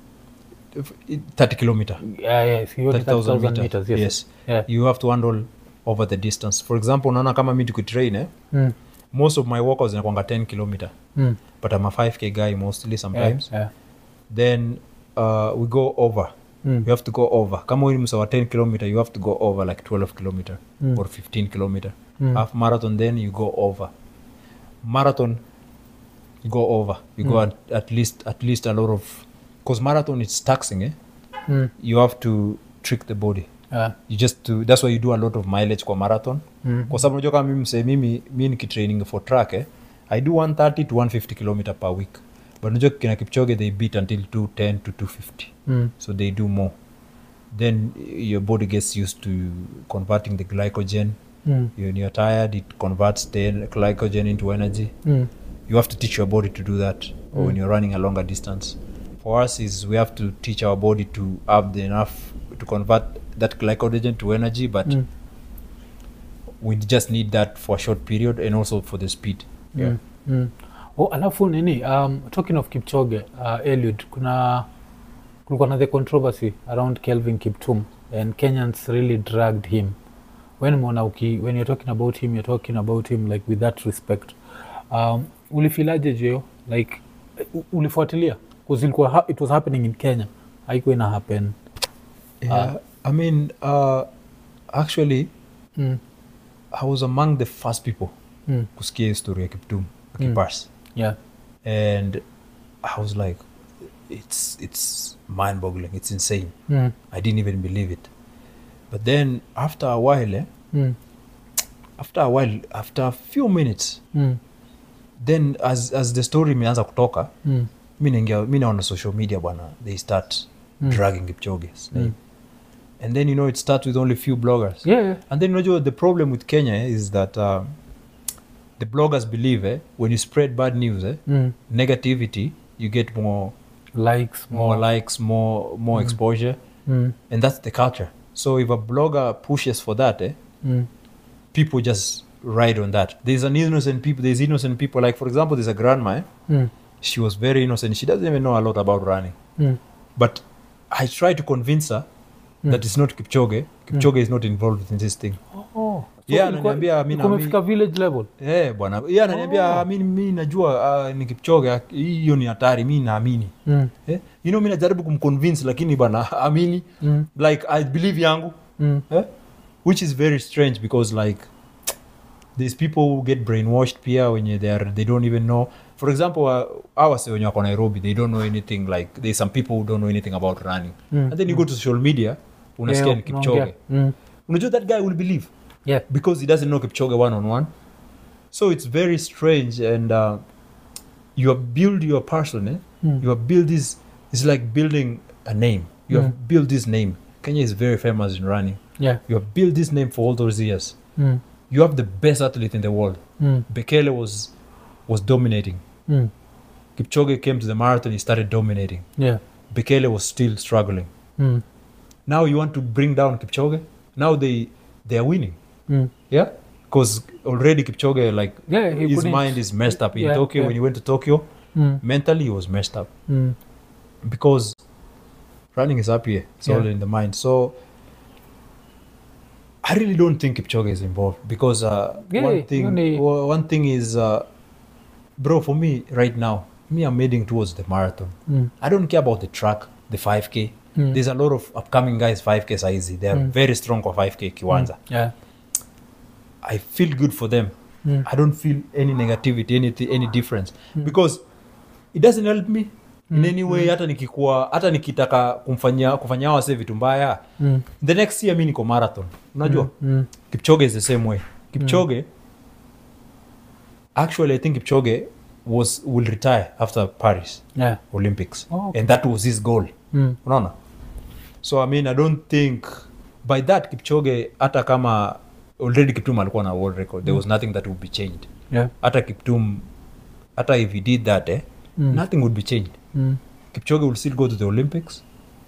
Speaker 1: If- thirty kilometer.
Speaker 2: Yeah, yeah, so you
Speaker 1: thirty thousand meters.
Speaker 2: meters. Yes.
Speaker 1: Yes.
Speaker 2: Yeah.
Speaker 1: You have to handle over the distance. For example, unaona kama mi tukitrain, eh,
Speaker 2: Mm.
Speaker 1: most of my workouts inakwanga ten kilometer.
Speaker 2: Mm.
Speaker 1: But I'm a five K guy mostly sometimes.
Speaker 2: Yeah. Yeah.
Speaker 1: Then uh, we go over.
Speaker 2: Mm.
Speaker 1: You have to go over. Kama wewe ni msawa ten kilometer, you have to go over like twelve kilometer
Speaker 2: Mm.
Speaker 1: or fifteen kilometer.
Speaker 2: Mm.
Speaker 1: Half marathon, then you go over. Marathon, you go over. You go
Speaker 2: Mm.
Speaker 1: at, at least at least a lot of, because marathon it's taxing. Eh?
Speaker 2: Mm.
Speaker 1: You have to trick the body.
Speaker 2: Yeah.
Speaker 1: You just to, that's why you do a lot of mileage kwa marathon.
Speaker 2: Mm.
Speaker 1: Kwa sababu unajua kama mimi mse mimi mi nikitraining for track, eh, I do one thirty to one fifty kilometer per week. But unajua kina Kipchoge they beat until two ten to two fifty.
Speaker 2: Mm.
Speaker 1: So they do more. Then your body gets used to converting the glycogen.
Speaker 2: Mm.
Speaker 1: When you're tired, it converts the glycogen into energy.
Speaker 2: Mm.
Speaker 1: You have to teach your body to do that. Or when
Speaker 2: Mm.
Speaker 1: you're running a longer distance. For us is we have to teach our body to have the enough to convert that glycogen to energy, but
Speaker 2: Mm.
Speaker 1: we just need that for a short period and also for the speed. Yeah.
Speaker 2: Mm. Mm. Oh, alafu nini um, talking of Kipchoge uh, Eliud, kuna kulikuwa na the controversy around Kelvin Kiptum and Kenyans really dragged him. When mona uki, when you're talking about him, you're talking about him like with that respect. Um, ulifilaje jeo like u- ulifuatilia because ilikuwa ha- it was happening in Kenya, haikuwa ina happen.
Speaker 1: Yeah, I mean, uh, actually,
Speaker 2: Mm.
Speaker 1: I was among the first people
Speaker 2: Mm.
Speaker 1: kusikia hii story ya Kiptum Kipars,
Speaker 2: Yeah.
Speaker 1: and I was like, it's it's mind-boggling. It's insane.
Speaker 2: Mm.
Speaker 1: I didn't even believe it. But then after a while, eh,
Speaker 2: Mm.
Speaker 1: after a while, after a few minutes,
Speaker 2: Mm.
Speaker 1: then as as the story imeanza kutoka,
Speaker 2: Mm.
Speaker 1: mi naingia mi naona social media bwana, they start
Speaker 2: Mm.
Speaker 1: dragging Kipchoge's name.
Speaker 2: Mm.
Speaker 1: And then you know it starts with only few bloggers.
Speaker 2: Yeah, yeah.
Speaker 1: And then you know the problem with Kenya eh, is that uh, the bloggers believe eh, when you spread bad news, eh,
Speaker 2: Mm.
Speaker 1: negativity, you get more
Speaker 2: Likes
Speaker 1: more likes, more more exposure,
Speaker 2: Mm.
Speaker 1: and that's the culture. So if a blogger pushes for that, eh,
Speaker 2: Mm.
Speaker 1: people just ride on that. There's an innocent people. There's innocent people. Like for example, there's a grandma. Eh,
Speaker 2: Mm.
Speaker 1: she was very innocent. She doesn't even know a lot about running.
Speaker 2: Mm.
Speaker 1: But I tried to convince her that it's not Kipchoge. Kipchoge is not involved in this thing.
Speaker 2: Oh.
Speaker 1: Yeah,
Speaker 2: ilikuwa-
Speaker 1: ananiambia, mi
Speaker 2: ilikuwa
Speaker 1: na-
Speaker 2: imefika village level.
Speaker 1: Eh, bwana. Yeye ananiambia
Speaker 2: Oh.
Speaker 1: mi mi najua uh, ni Kipchoge, ah, hiyo ni hatari, mi naamini.
Speaker 2: Mm.
Speaker 1: Eh? You know, mi najaribu kumconvince lakini bwana amini.
Speaker 2: Mm.
Speaker 1: Like I believe yangu.
Speaker 2: Mm.
Speaker 1: Eh? Which is very strange because like these people who get brainwashed pia when they are they don't even know. For example, uh, our say when you're Nairobi, they don't know anything. Like there's some people who don't know anything about running,
Speaker 2: Mm.
Speaker 1: and then you go to social media, unasikia
Speaker 2: Yeah,
Speaker 1: ni Kipchoge.
Speaker 2: unaongea. Mm.
Speaker 1: Unajua that guy will believe
Speaker 2: Yeah.
Speaker 1: because he doesn't know Kipchoge one on one. So it's very strange, and uh, you have built your person, eh?
Speaker 2: Mm.
Speaker 1: You have built this, it's like building a name. You
Speaker 2: Mm.
Speaker 1: have built this name. Kenya is very famous in running.
Speaker 2: Yeah.
Speaker 1: You have built this name for all those years.
Speaker 2: Mm.
Speaker 1: You have the best athlete in the world.
Speaker 2: Mm.
Speaker 1: Bekele was was dominating.
Speaker 2: Mm.
Speaker 1: Kipchoge came to the marathon, he started dominating.
Speaker 2: Yeah.
Speaker 1: Bekele was still struggling.
Speaker 2: Mm.
Speaker 1: Now you want to bring down Kipchoge? Now they they are winning.
Speaker 2: Mm.
Speaker 1: Yeah? Because already Kipchoge, like,
Speaker 2: Yeah, he
Speaker 1: his
Speaker 2: couldn't-
Speaker 1: mind is messed up. In
Speaker 2: Yeah,
Speaker 1: Tokyo,
Speaker 2: yeah.
Speaker 1: when he went to Tokyo,
Speaker 2: Mm.
Speaker 1: mentally he was messed up.
Speaker 2: Mm.
Speaker 1: Because running is up here. It's
Speaker 2: Yeah.
Speaker 1: all in the mind. So I really don't think Kipchoge is involved. Because uh,
Speaker 2: Yeah,
Speaker 1: one thing
Speaker 2: only-
Speaker 1: o- one thing is, uh, bro, for me right now, me I'm heading towards the marathon.
Speaker 2: Mm.
Speaker 1: I don't care about the track, the five K.
Speaker 2: Mm.
Speaker 1: There's a lot of upcoming guys five K easy. They're
Speaker 2: Mm.
Speaker 1: very strong for five K Kiwanza.
Speaker 2: Yeah.
Speaker 1: I feel good for them.
Speaker 2: Mm.
Speaker 1: I don't feel any negativity, anything, any difference. Because it doesn't help me in any way. Hata nikikuwa, hata nikitaka kumfanyia kufanyia wase vitu mbaya.
Speaker 2: Mm.
Speaker 1: The next year mimi niko marathon. Unajua?
Speaker 2: Mm.
Speaker 1: Kipchoge is the same way. Kipchoge actually I think Kipchoge was will retire after Paris
Speaker 2: Yeah.
Speaker 1: Olympics.
Speaker 2: Oh, okay.
Speaker 1: And that was his goal.
Speaker 2: Mm.
Speaker 1: Unaona? So I mean I don't think by that Kipchoge hata kama already Kiptum alikuwa na world record, there was nothing that would be changed.
Speaker 2: Yeah.
Speaker 1: Hata Kiptum, hata if he did that, eh,
Speaker 2: Mm.
Speaker 1: nothing would be changed.
Speaker 2: Mm.
Speaker 1: Kipchoge will still go to the Olympics,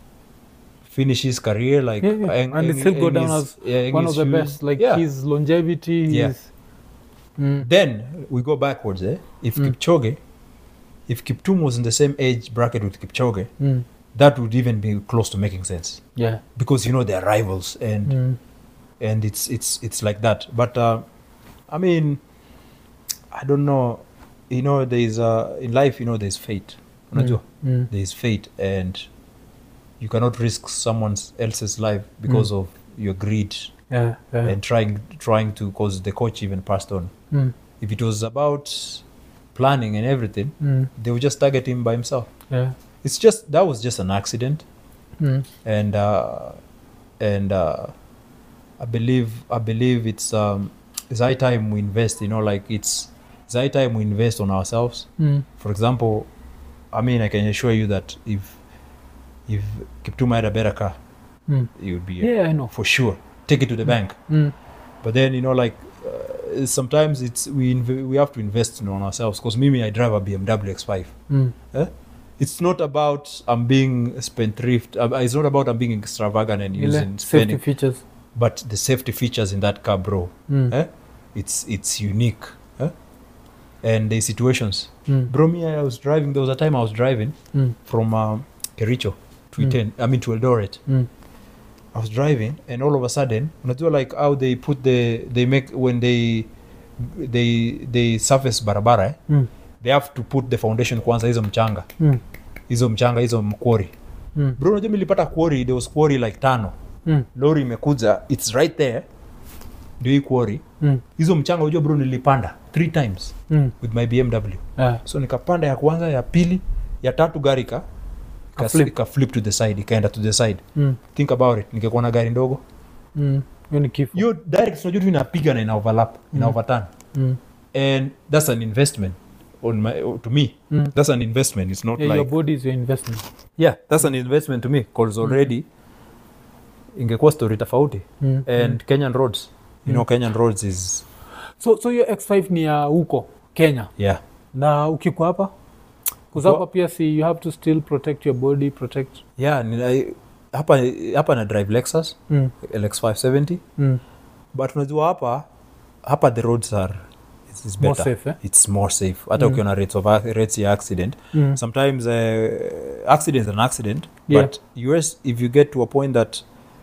Speaker 1: finish his career like,
Speaker 2: Yeah, yeah.
Speaker 1: Eng-
Speaker 2: And
Speaker 1: Eng-
Speaker 2: still go
Speaker 1: Eng
Speaker 2: down
Speaker 1: is-
Speaker 2: as
Speaker 1: yeah, Eng
Speaker 2: one
Speaker 1: is
Speaker 2: of the
Speaker 1: huge.
Speaker 2: best. Like
Speaker 1: Yeah.
Speaker 2: his longevity.
Speaker 1: Yeah.
Speaker 2: His, mm.
Speaker 1: Then we go backwards. Eh? If Kipchoge, if Kiptum was in the same age bracket with Kipchoge,
Speaker 2: Mm.
Speaker 1: that would even be close to making sense
Speaker 2: Yeah.
Speaker 1: because you know they're rivals and
Speaker 2: Mm.
Speaker 1: and it's it's it's like that. But uh, I mean, I don't know. You know, there's uh, in life, you know, there's fate. Unajua?
Speaker 2: Mm.
Speaker 1: There's fate, and you cannot risk someone else's life because of your greed
Speaker 2: Yeah. Yeah.
Speaker 1: and trying trying to. Because the coach even passed on.
Speaker 2: Mm.
Speaker 1: If it was about planning and everything,
Speaker 2: Mm.
Speaker 1: they would just target him by himself.
Speaker 2: Yeah.
Speaker 1: It's just that was just an accident,
Speaker 2: Mm.
Speaker 1: and uh, and uh, I believe I believe it's um, it's high time we invest. You know, like it's it's high time we invest on ourselves.
Speaker 2: Mm.
Speaker 1: For example, I mean, I can assure you that if if Kiptum had a better car,
Speaker 2: Mm.
Speaker 1: it would be
Speaker 2: Yeah, I know.
Speaker 1: for sure. Take it to the bank.
Speaker 2: Mm.
Speaker 1: But then you know, like uh, sometimes it's we inv- we have to invest on ourselves. Because me, me, I drive a B M W X five.
Speaker 2: Mm.
Speaker 1: Eh? It's not about I'm being spendthrift. Uh, it's not about I'm being extravagant and
Speaker 2: Ile
Speaker 1: using
Speaker 2: safety
Speaker 1: spending.
Speaker 2: features.
Speaker 1: But the safety features in that car, bro,
Speaker 2: Mm.
Speaker 1: eh? it's it's unique. Eh? And the situations,
Speaker 2: Mm.
Speaker 1: bro. Me, I was driving. There was a time I was driving
Speaker 2: Mm.
Speaker 1: from um, Kericho to Iten. I mean to Eldoret.
Speaker 2: Mm.
Speaker 1: I was driving, and all of a sudden, unajua like how they put the they make when they they they surface barabara. Eh?
Speaker 2: Mm.
Speaker 1: They have to put the foundation kwanza, hizo mchanga,
Speaker 2: Mm.
Speaker 1: hizo mchanga, hizo quarry.
Speaker 2: Mm.
Speaker 1: Bro, unajua nilipata quarry, there was quarry like tano.
Speaker 2: Mm.
Speaker 1: Lori imekuja, it's right there. Ndio hii quarry.
Speaker 2: Mm.
Speaker 1: Hizo mchanga unajua bro nilipanda three times
Speaker 2: Mm.
Speaker 1: with my B M W.
Speaker 2: Yeah.
Speaker 1: So nikapanda ya kwanza, ya pili, ya tatu gari ka ka
Speaker 2: flip.
Speaker 1: ka flip to the side, ikaenda to the side.
Speaker 2: Mm.
Speaker 1: Think about it. Ningekuwa na gari ndogo.
Speaker 2: Mm. Hiyo ni kifo.
Speaker 1: Hiyo direct unajua tu inapiga na ina overlap, ina overturn.
Speaker 2: Mm.
Speaker 1: And that's an investment on my to me.
Speaker 2: Mm.
Speaker 1: That's an investment. It's not
Speaker 2: Yeah,
Speaker 1: like
Speaker 2: your body is your investment.
Speaker 1: yeah, that's an investment to me because already ingekuwa story tofauti.
Speaker 2: Mm.
Speaker 1: And Kenyan roads, you know, Kenyan roads is
Speaker 2: So so your X five ni ya huko Kenya.
Speaker 1: yeah.
Speaker 2: Na ukikuwa hapa kuzapa pia si you have to still protect your body, protect.
Speaker 1: Yeah, nina, hapa hapa na drive Lexus
Speaker 2: Mm.
Speaker 1: L X five seventy,
Speaker 2: Mm.
Speaker 1: but unajua hapa hapa the roads are it's, it's
Speaker 2: More
Speaker 1: better.
Speaker 2: safe, eh?
Speaker 1: It's more safe. Hata ukiona rates of ac- rates ya accident.
Speaker 2: Mm.
Speaker 1: Sometimes uh, accident is an accident,
Speaker 2: Yeah.
Speaker 1: but U S if you get to a point that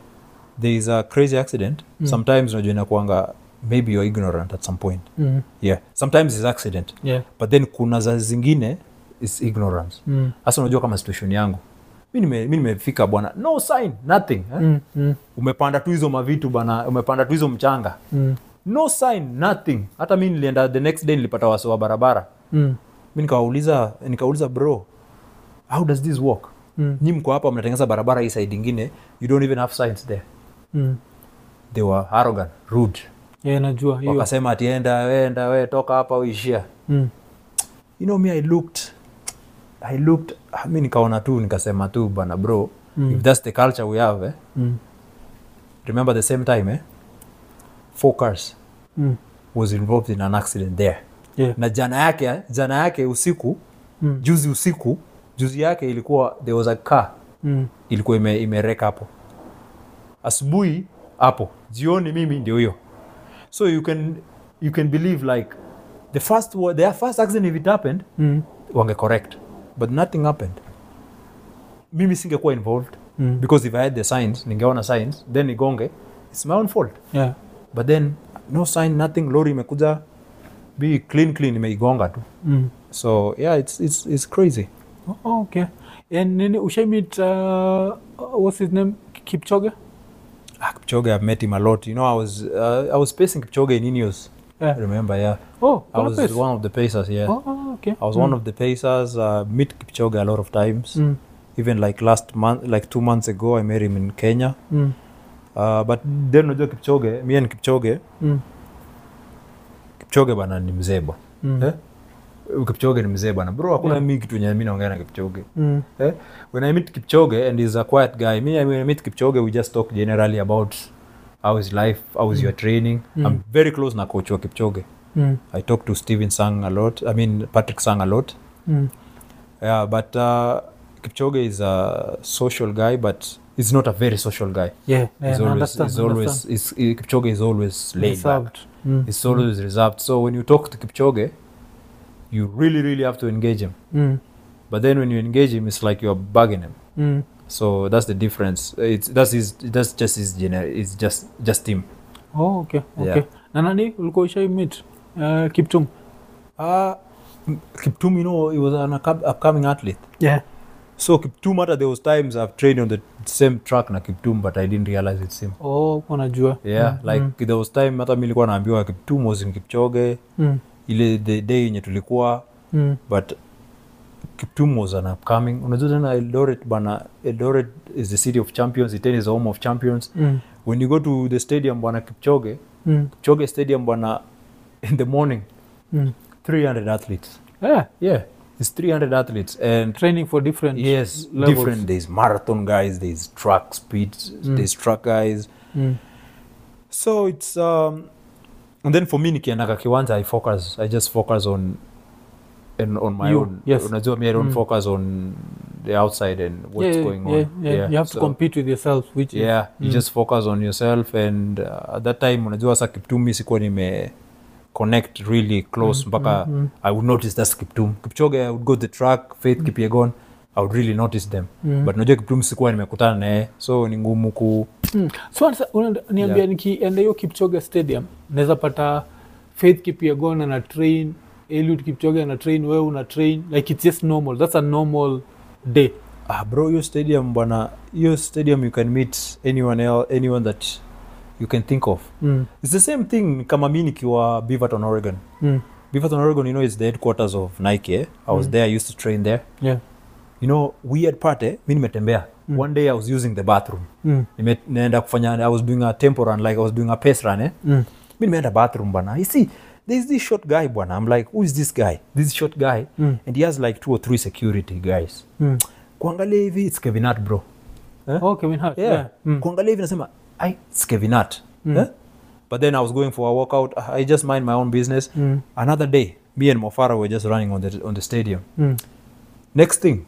Speaker 1: there is a crazy accident,
Speaker 2: Mm.
Speaker 1: sometimes unajua inakuanga maybe you're ignorant at some point.
Speaker 2: Mm.
Speaker 1: Yeah. Sometimes it's accident.
Speaker 2: Yeah.
Speaker 1: But then kuna za zingine is ignorance.
Speaker 2: Mm.
Speaker 1: Hasa unajua kama situation yangu. Mimi nime mimi nimefika bwana. No sign, nothing. Eh?
Speaker 2: Mm. Mm.
Speaker 1: Umepanda tu hizo mavitu bana, umepanda tu hizo mchanga.
Speaker 2: Mm.
Speaker 1: No sign, nothing. Hata mimi nilienda the next day nilipata wasi wa barabara.
Speaker 2: Mm.
Speaker 1: Mimi nikawauliza nikauliza bro, how does this work?
Speaker 2: Mm.
Speaker 1: Nyinyi mko hapa mnatengeneza barabara hii side nyingine, you don't even have signs there.
Speaker 2: Mm.
Speaker 1: They were arrogant, rude.
Speaker 2: Yeah, najua hiyo.
Speaker 1: wakasema ati enda enda we toka hapa uishia.
Speaker 2: Mm.
Speaker 1: You know me, I looked I looked mi nikaona tu nikasema tu bana bro,
Speaker 2: Mm.
Speaker 1: if that's the culture we have eh,
Speaker 2: Mm.
Speaker 1: remember the same time eh, four cars
Speaker 2: Mm.
Speaker 1: was involved in an accident there.
Speaker 2: Yeah.
Speaker 1: Na jana yake jana yake usiku
Speaker 2: Mm.
Speaker 1: juzi usiku juzi yake ilikuwa there was a car
Speaker 2: Mm.
Speaker 1: ilikuwa ime, imereka hapo asubuhi hapo, jioni mimi ndio hiyo. So you can you can believe like the first wa- their first accident if it happened
Speaker 2: Mm.
Speaker 1: wange correct, but nothing happened. Mimi singekuwa involved
Speaker 2: Mm.
Speaker 1: because if I had the signs ningeona signs then nigonge, it's my own fault.
Speaker 2: Yeah.
Speaker 1: But then no sign, nothing, lori imekuja be clean clean imeigonga tu.
Speaker 2: Mm.
Speaker 1: So yeah, it's it's it's crazy.
Speaker 2: Oh, okay. And nini ushai meet uh, what's his name? Kipchoge?
Speaker 1: Ah, Kipchoge, I've met him a lot. You know, I was uh, I was pacing Kipchoge in Ineos.
Speaker 2: Yeah.
Speaker 1: Remember, yeah.
Speaker 2: Oh,
Speaker 1: I was
Speaker 2: pace.
Speaker 1: one of the pacers, yeah.
Speaker 2: Oh, okay.
Speaker 1: I was
Speaker 2: mm.
Speaker 1: one of the pacers. Uh, meet Kipchoge a lot of times.
Speaker 2: Mm.
Speaker 1: Even like last month, like two months ago, I met him in Kenya.
Speaker 2: Mm.
Speaker 1: Uh, but then unajua Kipchoge, me and Kipchoge,
Speaker 2: Mm.
Speaker 1: Kipchoge bana ni mzee bwana.
Speaker 2: Mm.
Speaker 1: Eh? Kipchoge ni mzee bwana. Bro, hakuna
Speaker 2: Yeah.
Speaker 1: mimi kitu yenye mimi naongea na Kipchoge.
Speaker 2: Mm.
Speaker 1: Eh? When I meet Kipchoge and he's a quiet guy, me when I meet Kipchoge we just talk generally about how is life, how is
Speaker 2: Mm.
Speaker 1: your training.
Speaker 2: Mm.
Speaker 1: I'm very close na coach wa Kipchoge.
Speaker 2: Mm.
Speaker 1: I talk to Steven Sang a lot. I mean Patrick Sang a lot.
Speaker 2: Mm.
Speaker 1: Yeah, but uh, Kipchoge is a social guy, but he's not a very social guy.
Speaker 2: Yeah, yeah,
Speaker 1: He's
Speaker 2: I
Speaker 1: always,
Speaker 2: understand,
Speaker 1: he's always,
Speaker 2: understand.
Speaker 1: he's, he, Kipchoge is always laid
Speaker 2: Reserved.
Speaker 1: back.
Speaker 2: Mm.
Speaker 1: He's always reserved. So when you talk to Kipchoge, you really, really have to engage him.
Speaker 2: Mm.
Speaker 1: But then when you engage him, it's like you're bugging him.
Speaker 2: Mm.
Speaker 1: So that's the difference. It's that's his. That's just his gener. It's just just him.
Speaker 2: Oh, okay, okay.
Speaker 1: Yeah.
Speaker 2: Na nani ulikuwa ushai meet uh, Kiptum?
Speaker 1: Uh, Kiptum, you know, he was an up- upcoming athlete.
Speaker 2: Yeah.
Speaker 1: So Kiptum, at there was times I've trained on the same track na Kiptum, but I didn't realize it's him.
Speaker 2: Oh, unajua.
Speaker 1: Yeah,
Speaker 2: Mm.
Speaker 1: like
Speaker 2: Mm.
Speaker 1: there was time hata mimi nilikuwa naambiwa Kiptum was in Kipchoge
Speaker 2: Mm.
Speaker 1: ile the day yenye tulikuwa,
Speaker 2: Mm.
Speaker 1: but Kiptum was an upcoming. Unajua tena Eldoret bana, Eldoret is the city of champions. It is the home of champions.
Speaker 2: Mm.
Speaker 1: When you go to the stadium bana Kipchoge,
Speaker 2: Mm.
Speaker 1: Kipchoge Stadium bana, in the morning,
Speaker 2: Mm.
Speaker 1: three hundred athletes.
Speaker 2: Yeah.
Speaker 1: Yeah, it's three hundred athletes and
Speaker 2: Training for different
Speaker 1: yes,
Speaker 2: levels.
Speaker 1: different. There's marathon guys, there's track speed,
Speaker 2: Mm.
Speaker 1: there's track guys.
Speaker 2: Mm.
Speaker 1: So it's um, and then for me nikianaka kiwanja I focus, I just focus on and on my
Speaker 2: You,
Speaker 1: own.
Speaker 2: yes.
Speaker 1: Unajua me I don't
Speaker 2: Mm.
Speaker 1: focus on the outside and what's
Speaker 2: yeah,
Speaker 1: going
Speaker 2: yeah,
Speaker 1: on.
Speaker 2: Yeah, you have
Speaker 1: so,
Speaker 2: to compete with yourself, which
Speaker 1: yeah,
Speaker 2: is,
Speaker 1: you
Speaker 2: Mm.
Speaker 1: just focus on yourself and uh, at that time unajua sa Kiptum mi sikuwa nime connect really close
Speaker 2: Mm,
Speaker 1: mpaka
Speaker 2: mm, mm.
Speaker 1: I would notice that's Kiptum. Kipchoge I would go to the track, Faith Kipyegon, I would really notice them.
Speaker 2: Mm.
Speaker 1: But unajua Kiptum sikuwa nimekutana naye, so ni ngumu ku
Speaker 2: Mm. So sasa una- niambia
Speaker 1: Yeah.
Speaker 2: nikienda hiyo Kipchoge Stadium naweza pata Faith Kipyegon ana train, Eliud Kipchoge ana train, wewe una train, like it's just normal. That's a normal day.
Speaker 1: ah bro, your stadium bwana, your stadium you can meet anyone else, anyone that you can think of.
Speaker 2: Mm.
Speaker 1: It's the same thing kama mimi nikiwa Beaverton, Oregon.
Speaker 2: Mm.
Speaker 1: Beaverton, Oregon, you know, is the headquarters of Nike. Eh? I was
Speaker 2: Mm.
Speaker 1: there, I used to train there.
Speaker 2: Yeah.
Speaker 1: You know, weird part, eh? Mimi nimetembea.
Speaker 2: Mm.
Speaker 1: One day I was using the bathroom.
Speaker 2: Mm.
Speaker 1: Nime- naenda kufanya, I was doing a tempo run, like I was doing a pace run, eh?
Speaker 2: Mm.
Speaker 1: Mimi nimeenda bathroom bana. You see, there's this short guy bwana. I'm like, who is this guy? This short guy.
Speaker 2: Mm.
Speaker 1: And he has like two or three security guys.
Speaker 2: Mm.
Speaker 1: Kuangalia hivi, it's Kevin Hart, bro. Eh?
Speaker 2: Oh, Kevin Hart.
Speaker 1: Yeah.
Speaker 2: Yeah. Mm.
Speaker 1: Kuangalia hivi nasema, I, it's Kevin Hart.
Speaker 2: Mm.
Speaker 1: Eh? But then I was going for a walkout. I just mind my own business.
Speaker 2: Mm.
Speaker 1: Another day, me and Mofara were just running on the on the stadium.
Speaker 2: Mm.
Speaker 1: Next thing,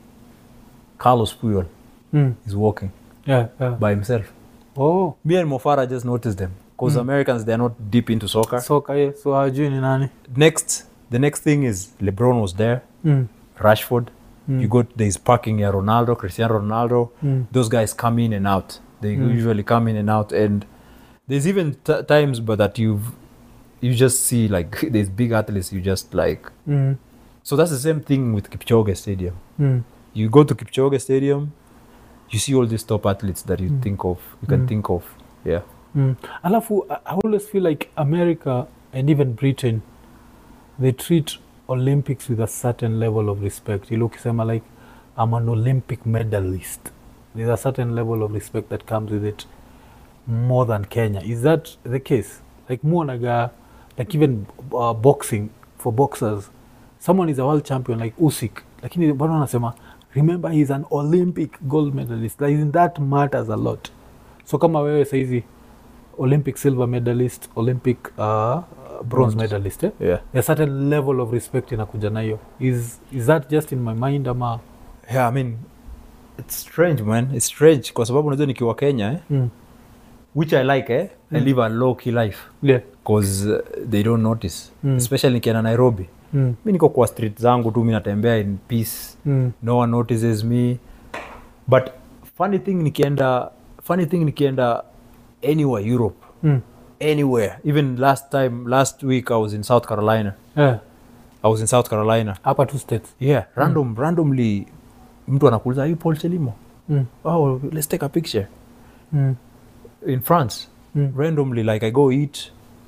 Speaker 1: Carlos Puyol
Speaker 2: Mm.
Speaker 1: is walking
Speaker 2: Yeah. Yeah.
Speaker 1: by himself.
Speaker 2: Oh.
Speaker 1: Me and Mofara just noticed them because
Speaker 2: Mm.
Speaker 1: Americans, they're not deep into soccer.
Speaker 2: Soka, yeah. So hajui ni nani.
Speaker 1: Next, the next thing is LeBron was there,
Speaker 2: Mm.
Speaker 1: Rashford.
Speaker 2: Mm.
Speaker 1: You got there's parking here, Ronaldo, Cristiano Ronaldo.
Speaker 2: Mm.
Speaker 1: Those guys come in and out. They
Speaker 2: Mm.
Speaker 1: usually come in and out, and there's even t- times, but that you've you just see like there's big athletes. You just like
Speaker 2: Mm.
Speaker 1: so that's the same thing with Kipchoge Stadium.
Speaker 2: Mm.
Speaker 1: You go to Kipchoge Stadium, you see all these top athletes that you
Speaker 2: Mm.
Speaker 1: think of, you can
Speaker 2: Mm.
Speaker 1: think of. Yeah.
Speaker 2: Mm. Alafu, I I always feel like America and even Britain, they treat Olympics with a certain level of respect. You look, ukisema like, I'm an Olympic medalist. There's a certain level of respect that comes with it more than Kenya. Is that the case? like more naga like even uh, boxing for boxers, someone is a world champion like Usyk, lakini bado wanasema remember he's an Olympic gold medalist. Like, isn't that matters a lot? So kama wewe saizi Olympic silver medalist, Olympic uh, bronze medalist, eh?
Speaker 1: Yeah.
Speaker 2: A certain level of respect inakuja na hiyo. Is is that just in my mind ama?
Speaker 1: Yeah, I mean, it's strange, man. It's strange kwa sababu unajua nikiwa Kenya, eh? Mm. Which I like, eh? Mm. I live a low key life.
Speaker 2: Yeah.
Speaker 1: Because uh, they don't notice. Mm. Especially nikienda Nairobi.
Speaker 2: Mm.
Speaker 1: Mi niko kwa street zangu tu, mi natembea in peace. Mm. No one notices me. But funny thing nikienda, funny thing nikienda anywhere, Europe. Mm. Anywhere. Even last time, last week I was in South Carolina.
Speaker 2: Yeah.
Speaker 1: I was in South Carolina.
Speaker 2: Upper two states.
Speaker 1: Yeah. Random, mm. randomly, mtu anakuuliza, are you Paul Chelimo?
Speaker 2: Mm.
Speaker 1: Oh, let's take a picture.
Speaker 2: Mm.
Speaker 1: In France, mm. randomly, like I go eat,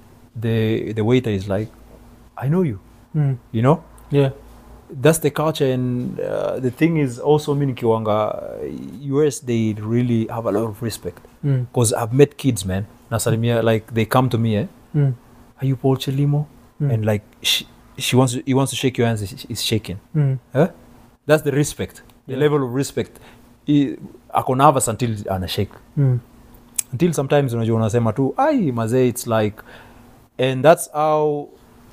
Speaker 1: the the waiter is like, I know you. Mm. You know?
Speaker 2: Yeah.
Speaker 1: That's the culture, and uh, the thing is also mini kiwanga U S, they really have a lot of respect because mm. I've met kids, man. Nasalimia, like they come to me, eh? Mm. Are you Paul Chelimo? Mm. And like she, she wants to, he wants to shake your hands, is shaking. Mm. Huh? That's the respect, the yeah. level of respect. Ako nervous until anashake. Mm. Until sometimes unajua unasema tu, ai mazee, it's like, and that's how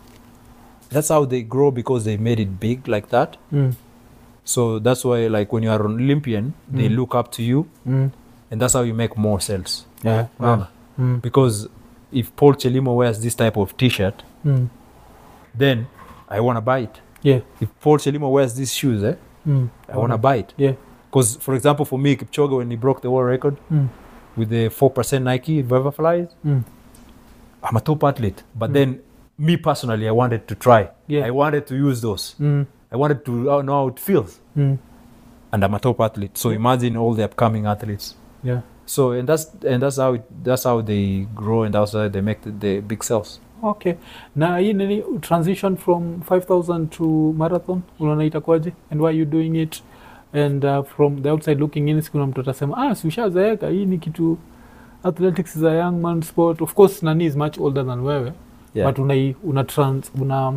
Speaker 1: that's how they grow because they made it big like that. Mm. So that's why, like, when you are an Olympian, mm. they look up to you, mm. and that's how you make more sales.
Speaker 2: Yeah.
Speaker 1: Wow. Mm. Because if Paul Chelimo wears this type of T-shirt, mm. then I want to buy it.
Speaker 2: Yeah.
Speaker 1: If Paul Chelimo wears these shoes, eh, mm. I want to buy it.
Speaker 2: Yeah.
Speaker 1: Because, for example, for me, Kipchoge, when he broke the world record mm. with the four percent Nike Vivaflies, mm. I'm a top athlete. But mm. then, me personally, I wanted to try. Yeah. I wanted to use those. Mm. I wanted to uh, know how it feels. Mm. And I'm a top athlete. So yeah. imagine all the upcoming athletes.
Speaker 2: Yeah.
Speaker 1: So and that's and that's how it, that's how they grow, and that's how they make the, the big sales.
Speaker 2: Okay. Na hii nini transition from five thousand to marathon unaona itakuwaje, and why you doing it, and uh, from the outside looking in, sikuna mtu atasema ah si ushazeeka, hii ni kitu, athletics is a young man sport. Of course Nani is much older than wewe. Yeah. But una una trans una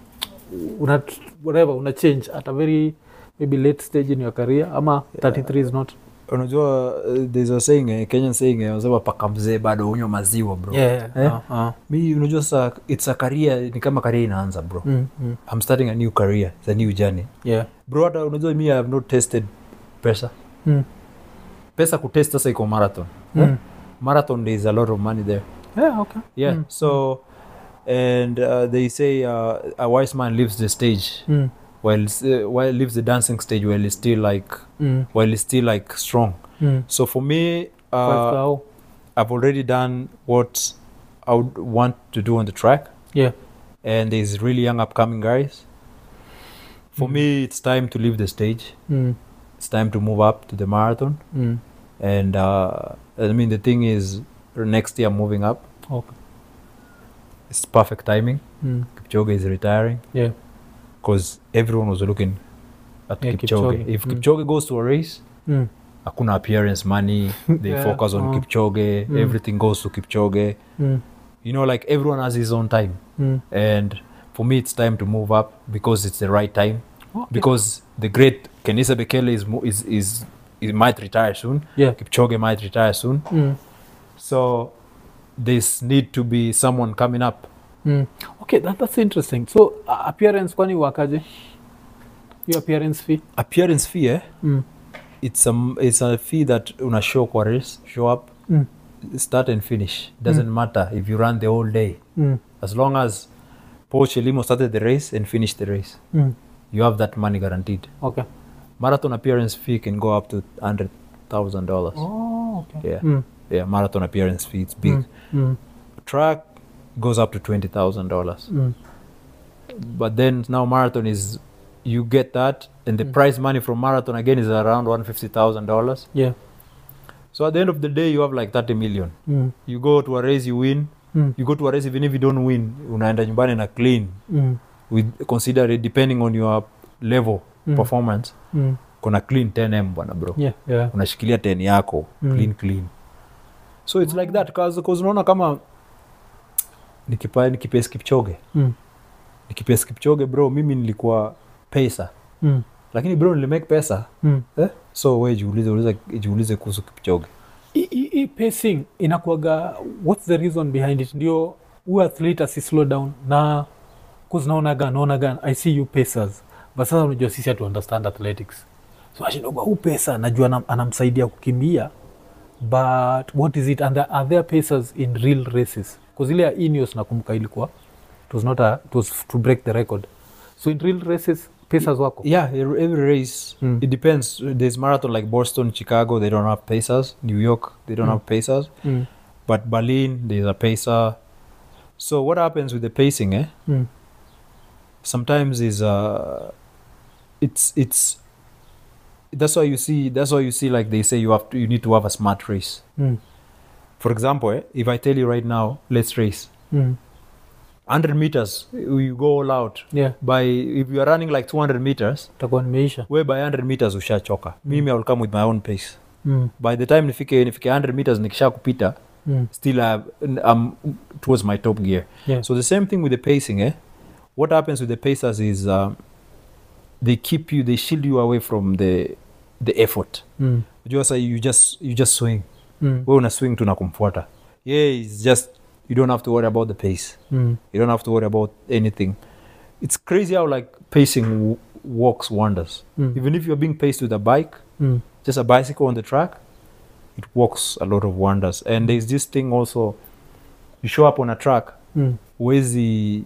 Speaker 2: una whatever una change at a very maybe late stage in your career ama yeah. thirty-three is not.
Speaker 1: Unajua uh, there's a saying, a Kenyan saying, unasema paka mzee bado unywa maziwa, bro.
Speaker 2: Yeah.
Speaker 1: Eh?
Speaker 2: Uh, uh.
Speaker 1: Mi unajua sa it's a career, ni kama career inaanza, bro. Mm, mm. I'm starting a new career, it's a new journey.
Speaker 2: Yeah.
Speaker 1: Bro, hata unajua mi I have not tested pesa. Mm. Pesa kutest sasa iko marathon. Mm. Eh? Marathon there is a lot of money there.
Speaker 2: Yeah, okay.
Speaker 1: Yeah. Mm. So and uh, they say uh, a wise man leaves the stage mm. while uh, while leaves the dancing stage while he's still like mm. while he's still like strong. Mm. So for me, uh, I've already done what I would want to do on the track.
Speaker 2: Yeah.
Speaker 1: And there's really young upcoming guys. For mm. me, it's time to leave the stage. Mm. It's time to move up to the marathon. Mm. And uh, I mean, the thing is, next year I'm moving up.
Speaker 2: Okay.
Speaker 1: It's perfect timing. Mm. Kipchoge is retiring.
Speaker 2: Yeah.
Speaker 1: Because everyone was looking at yeah, Kipchoge. Kipchoge. If mm. Kipchoge goes to a race, mm. akuna appearance money, they yeah. focus on oh. Kipchoge, mm. everything goes to Kipchoge. Mm. You know, like everyone has his own time. Mm. And for me, it's time to move up because it's the right time. Okay. Because the great Kenisa Bekele is, is, is, is might retire soon.
Speaker 2: Yeah.
Speaker 1: Kipchoge might retire soon. Mm. So this need to be someone coming up.
Speaker 2: Mm. Okay, that, that's interesting. So uh, appearance kwani wakaje? Your appearance fee?
Speaker 1: Appearance fee, eh? Mm. It's a it's a fee that una show kwa race, show up, mm. start and finish. Doesn't mm. matter if you run the whole day. Mm. As long as Paul Chelimo started the race and finished the race, mm. you have that money guaranteed.
Speaker 2: Okay.
Speaker 1: Marathon appearance fee can go up to hundred thousand dollars.
Speaker 2: Oh, okay.
Speaker 1: Yeah,
Speaker 2: mm.
Speaker 1: yeah. Marathon appearance fee, it's big.
Speaker 2: Mm. Mm.
Speaker 1: Track goes up to twenty thousand dollars. Mm. But then now marathon is, you get that, and the mm. prize money from marathon again is around one hundred fifty thousand dollars.
Speaker 2: Yeah. So
Speaker 1: at the end of the day, you have like thirty million. Mm. You go to a race, you win. Mm. You go to a race, even if you don't win, unaenda nyumbani na clean. Mm. With consider it depending on your level mm. performance. Mm. Kuna clean ten M bwana bro.
Speaker 2: Yeah, yeah.
Speaker 1: Unashikilia ten yako, mm. clean clean. So it's mm. like that cause cause unaona kama nikipa nikipace Kipchoge.
Speaker 2: Mm.
Speaker 1: Nikipace Kipchoge bro, mimi nilikuwa pacer.
Speaker 2: Mm.
Speaker 1: Lakini bro nilimake pesa.
Speaker 2: Mm.
Speaker 1: Eh? So wewe jiulize ulize jiulize kuhusu Kipchoge.
Speaker 2: Hii pacing inakuwaga, what's the reason behind it? Ndio huyu athlete asi slow down na cause naonaga naonaga I see you pacers, but sasa unajua sisi hatu understand athletics, so ashinoga huu pesa najua anam, anamsaidia kukimbia, but what is it, and there, are there pacers in real races? Cause ile ya Ineos nakumbuka ilikuwa it was not a, it was to break the record, so in real races pacers wako?
Speaker 1: Yeah, every race mm. it depends. There's marathon like Boston, Chicago, they don't have pacers. New York, they don't mm. have pacers. Mm. But Berlin, there's a pacer. So what happens with the pacing, eh? Mm. Sometimes is uh it's it's that's why you see that's why you see like they say you have to you need to have a smart race. Mm. For example, eh, if I tell you right now, let's race. Mm. one hundred meters, you go all out. Yeah. By if you are running like two hundred meters,
Speaker 2: utakuwa nimeisha.
Speaker 1: Wewe by one hundred meters ushachoka. Mm. Mimi I will come with my own pace. Mm. By the time nifike nifike one hundred meters nikisha kupita, mm. still uh, I'm towards my top gear. Yeah. So the same thing with the pacing, eh? What happens with the pacers is um, they keep you, they shield you away from the the effort. Mm. You say you just you just swing. Mm. Wewe una swing tu na kumfuata. Yeah, it's just you don't have to worry about the pace. Mm. You don't have to worry about anything. It's crazy how like pacing w- works wonders. Mm. Even if you're being paced with a bike, mm. just a bicycle on the track, it works a lot of wonders. And there's this thing also, you show up on a track, mm. where's the,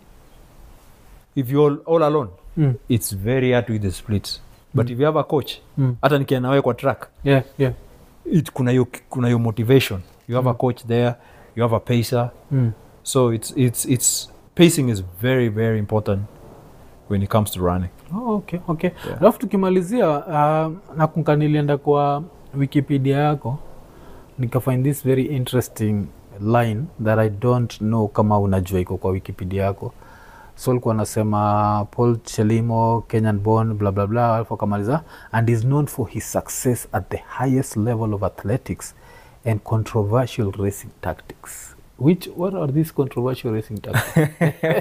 Speaker 1: if you're all, all alone, mm. it's very hard with the splits. But mm. if you have a coach, hata mm. nikienda nawe kwa track,
Speaker 2: yeah, yeah.
Speaker 1: it kuna yo kuna yo motivation. You have mm. a coach there, you have a pacer. Mm. So it's it's it's pacing is very very important when it comes to running.
Speaker 2: Oh, okay, okay. Yeah. Alafu tukimalizia uh, nakumbuka nilienda kwa Wikipedia yako nika find this very interesting line that I don't know kama unajua iko kwa Wikipedia yako. So alikuwa anasema Paul Chelimo, Kenyan born, blah blah blah, alafu kamaliza, and is known for his success at the highest level of athletics and controversial racing tactics. Which, what are these controversial racing tactics?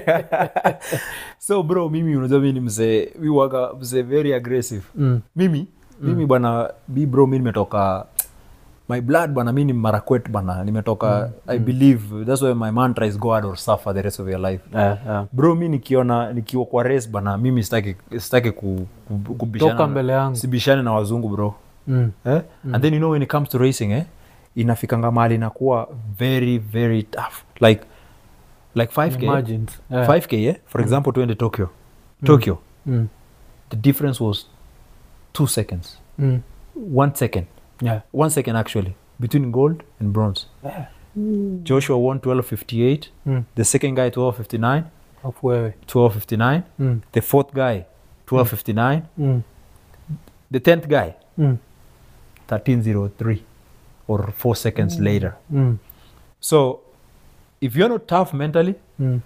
Speaker 1: So bro, mimi unajua mimi mzee, we waka mzee very aggressive. Mm. Mimi, mm. mimi bwana, bi bro mimi nimetoka, my blood bwana, mimi ni Marakwet bwana, nimetoka, mm. I mm. believe, that's why my mantra is go hard or suffer the rest of your life. Uh, uh. Bro mimi nikiona, nikiwa kwa race bwana, mimi sitaki, sitaki ku, ku, kubishana.
Speaker 2: Toka mbele yangu.
Speaker 1: Sibishane na wazungu bro. Mm. Eh? Mm. And then you know when it comes to racing, eh? Inafikanga mahali inakuwa very very tough, like like five K, yeah. five K, yeah? For mm. example, tuende Tokyo, mm. Tokyo, mm. the difference was two seconds, mm. one second, yeah, one second actually between gold and bronze. Yeah. Mm. Joshua won twelve fifty-eight, mm. the second guy twelve fifty-nine, twelve fifty-nine, mm. the fourth guy twelve fifty-nine, mm. the tenth guy mm. thirteen oh three. Or four seconds mm. later. Mm. So, if you're not tough mentally, mm.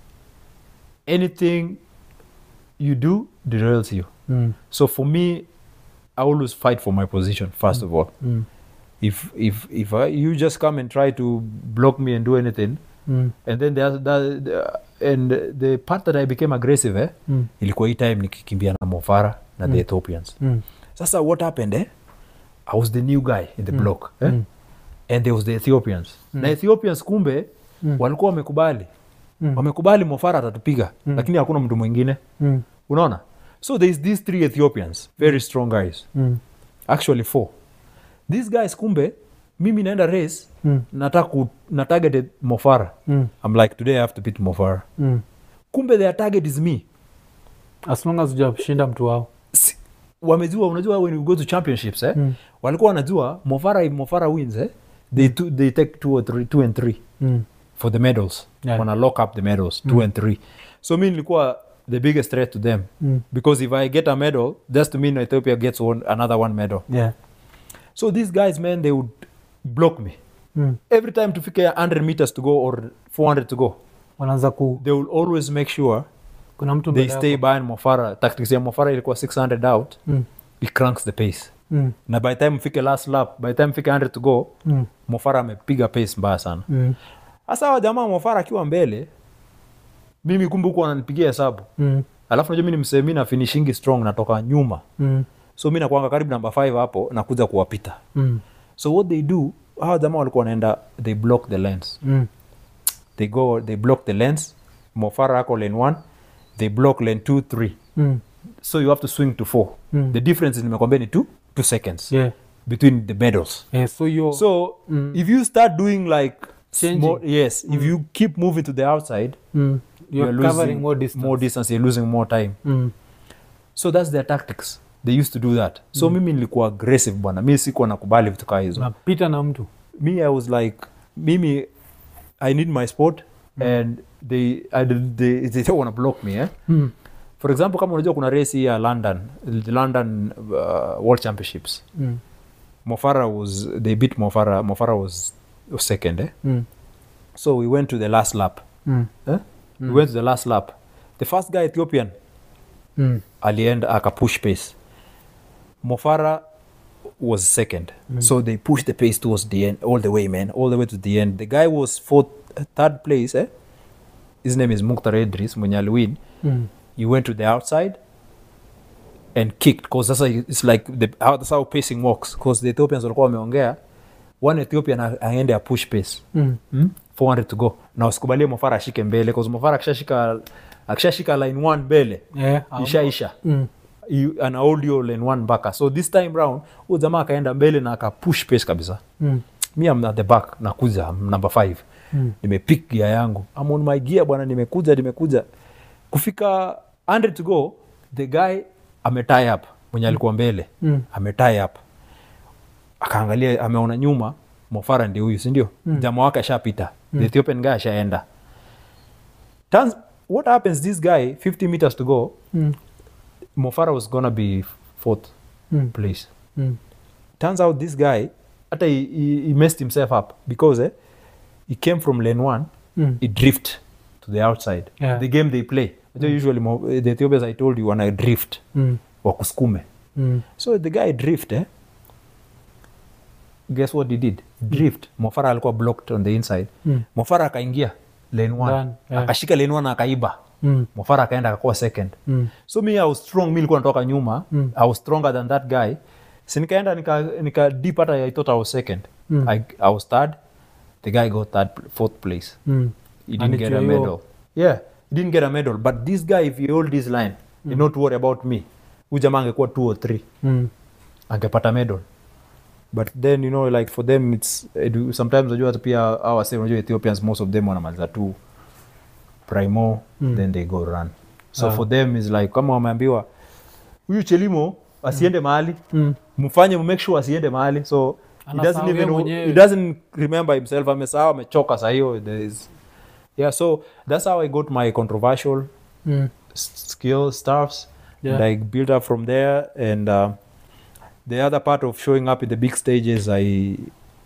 Speaker 1: anything you do derails you. Mm. So for me, I always fight for my position first mm. of all. Mm. If if if I, you just come and try to block me and do anything, mm. and then there's that, the, and the part that I became aggressive, eh, mm. ilikuwa hii time nikikimbia na Mo Farah na mm. the Ethiopians. Mm. Sasa what happened, eh? I was the new guy in the mm. block, eh? Mm. And there was the Ethiopians. Mm. Na Ethiopians kumbe mm. walikuwa wamekubali. Mm. Wamekubali Mo Farah atatupiga, mm. lakini hakuna mtu mwingine. Mm. Unaona? So there is these three Ethiopians, very strong guys. Mm. Actually four. These guys kumbe mimi naenda race, mm. nataka na targeted Mo Farah. Mm. I'm like, today I have to beat Mo Farah. Mm. Kumbe their target is me.
Speaker 2: As long as hujashinda mtu wao.
Speaker 1: Si, wamejua, unajua when you go to championships, eh, mm. walikuwa wanajua Mo Farah, if Mo Farah wins, eh, they two, they take two or three, two and three mm. for the medals. Yeah. Wanna lock up the medals, two mm. and three. So mimi nilikuwa the biggest threat to them, mm. because if I get a medal, that's to mean Ethiopia gets one another one medal. Yeah. So these guys, man, they would block me mm. every time to fika one hundred meters to go or four hundred to go.
Speaker 2: Wanaanza ku,
Speaker 1: they will always make sure kuna mtu they stay by Mo Farah. Tactics ya Mo Farah ilikuwa six hundred out, mm. it cranks the pace. Mm. Na by the time fika last lap, by the time fika one hundred to go, mm. Mo Farah amepiga pace mbaya sana. Mm. Asa wa jamaa Mo Farah akiwa mbele, mimi kumbe huko ananipigia hesabu
Speaker 2: mm.
Speaker 1: alafu unajua mimi msemi na finishing strong natoka nyuma
Speaker 2: mm.
Speaker 1: so mimi nakuanga karibu number five hapo na kuja kuwapita
Speaker 2: mm.
Speaker 1: so what they do hawa jamaa walikuwa wanaenda they block the lanes
Speaker 2: mm.
Speaker 1: they go they block the lanes Mo Farah ako lane one they block lane two three
Speaker 2: mm.
Speaker 1: so you have to swing to four
Speaker 2: mm.
Speaker 1: the difference nimekwambia ni two two seconds
Speaker 2: yeah.
Speaker 1: between the medals
Speaker 2: yeah, so you
Speaker 1: so
Speaker 2: mm.
Speaker 1: if you start doing like
Speaker 2: Changing.
Speaker 1: small, yes mm. if you keep moving to the outside
Speaker 2: mm. you're,
Speaker 1: you're
Speaker 2: covering
Speaker 1: losing
Speaker 2: more distance
Speaker 1: more distance you're losing more time
Speaker 2: mm.
Speaker 1: so that's their tactics they used to do that so mm. mimi nilikuwa aggressive bwana mimi sikuwa nakubali vitu kama hizo
Speaker 2: napita na mtu
Speaker 1: me I was like mimi I need my sport mm. and they I, they they don't want to block me eh
Speaker 2: mm.
Speaker 1: for example kama unajua kuna race ya London the London uh, World Championships
Speaker 2: mm.
Speaker 1: Mo Farah was they beat Mo Farah Mo Farah was, was second eh
Speaker 2: mm.
Speaker 1: so we went to the last lap
Speaker 2: mm.
Speaker 1: eh? mm. we went to the last lap the first guy Ethiopian
Speaker 2: mm.
Speaker 1: alienda akapush pace Mo Farah was second mm. so they pushed the pace towards the end all the way man all the way to the end the guy was fourth third place eh his name is Mukhtar Idris mwenye aliwin
Speaker 2: mm.
Speaker 1: he went to the outside and kicked because that's how it's like the how that's how pacing works because the Ethiopians walikuwa wameongea one Ethiopian aende a push pace
Speaker 2: mm.
Speaker 1: mm? four hundred to go na usikubalie Mo Farah ashike mbele because Mo Farah akishashika akishashika line one mbele
Speaker 2: yeah,
Speaker 1: isha isha
Speaker 2: mm.
Speaker 1: ana audio lane one mpaka so this time round huyo jamaa akaenda mbele na akapush pace kabisa
Speaker 2: mm.
Speaker 1: mi am at the back nakuja number five mm. nimepick gear yangu I'm on my gear bwana nimekuja nimekuja kufika one hundred to go the guy ametie up mwenye alikuwa mbele
Speaker 2: mm.
Speaker 1: ametie up akaangalia ameona nyuma Mo Farah ndio huyu si ndio mm. jamaa wake ashapita mm. the Ethiopian guy ashaenda turns what happens this guy fifty meters to go
Speaker 2: mm.
Speaker 1: Mo Farah was gonna be fourth
Speaker 2: mm.
Speaker 1: place
Speaker 2: mm.
Speaker 1: turns out this guy hata he, he, he messed himself up because eh, he came from lane one
Speaker 2: mm.
Speaker 1: he drift to the outside
Speaker 2: yeah.
Speaker 1: the game they play mm. usually mo, the Ethiopians I told you wana drift
Speaker 2: mm.
Speaker 1: wakusukume
Speaker 2: mm.
Speaker 1: so the guy drift eh? guess what he did drift mm. Mo Farah alikuwa blocked on the inside mm. Mo Farah akaingia lane one
Speaker 2: yeah.
Speaker 1: akashika lane one akaiba
Speaker 2: mm.
Speaker 1: Mo Farah akaenda akakuwa second
Speaker 2: mm.
Speaker 1: so me I was strong mi nilikuwa natoka nyuma
Speaker 2: mm.
Speaker 1: I was stronger than that guy si nikaenda nika, nika deep hata I thought I was second mm. I, I was third the guy got third fourth place
Speaker 2: mm.
Speaker 1: he didn't get a medal yeah he didn't get a medal but this guy if he hold this line mm. he not worry about me huyu jamaa angekuwa two or three
Speaker 2: mm.
Speaker 1: angepata medal but then you know like for them it's it, sometimes unajua hata pia our say unajua Ethiopians most of them wanamaliza tu primo mm. then they go run so ah. for them is like kama wameambiwa huyu Chelimo asiende mm. mahali mm. mfanye make sure asiende mahali so he doesn't even know, he doesn't remember himself amesahau amechoka saa hiyo there is yeah so that's how I got my controversial
Speaker 2: mm.
Speaker 1: skill stuffs
Speaker 2: yeah.
Speaker 1: and I built up from there and uh, the other part of showing up in the big stages I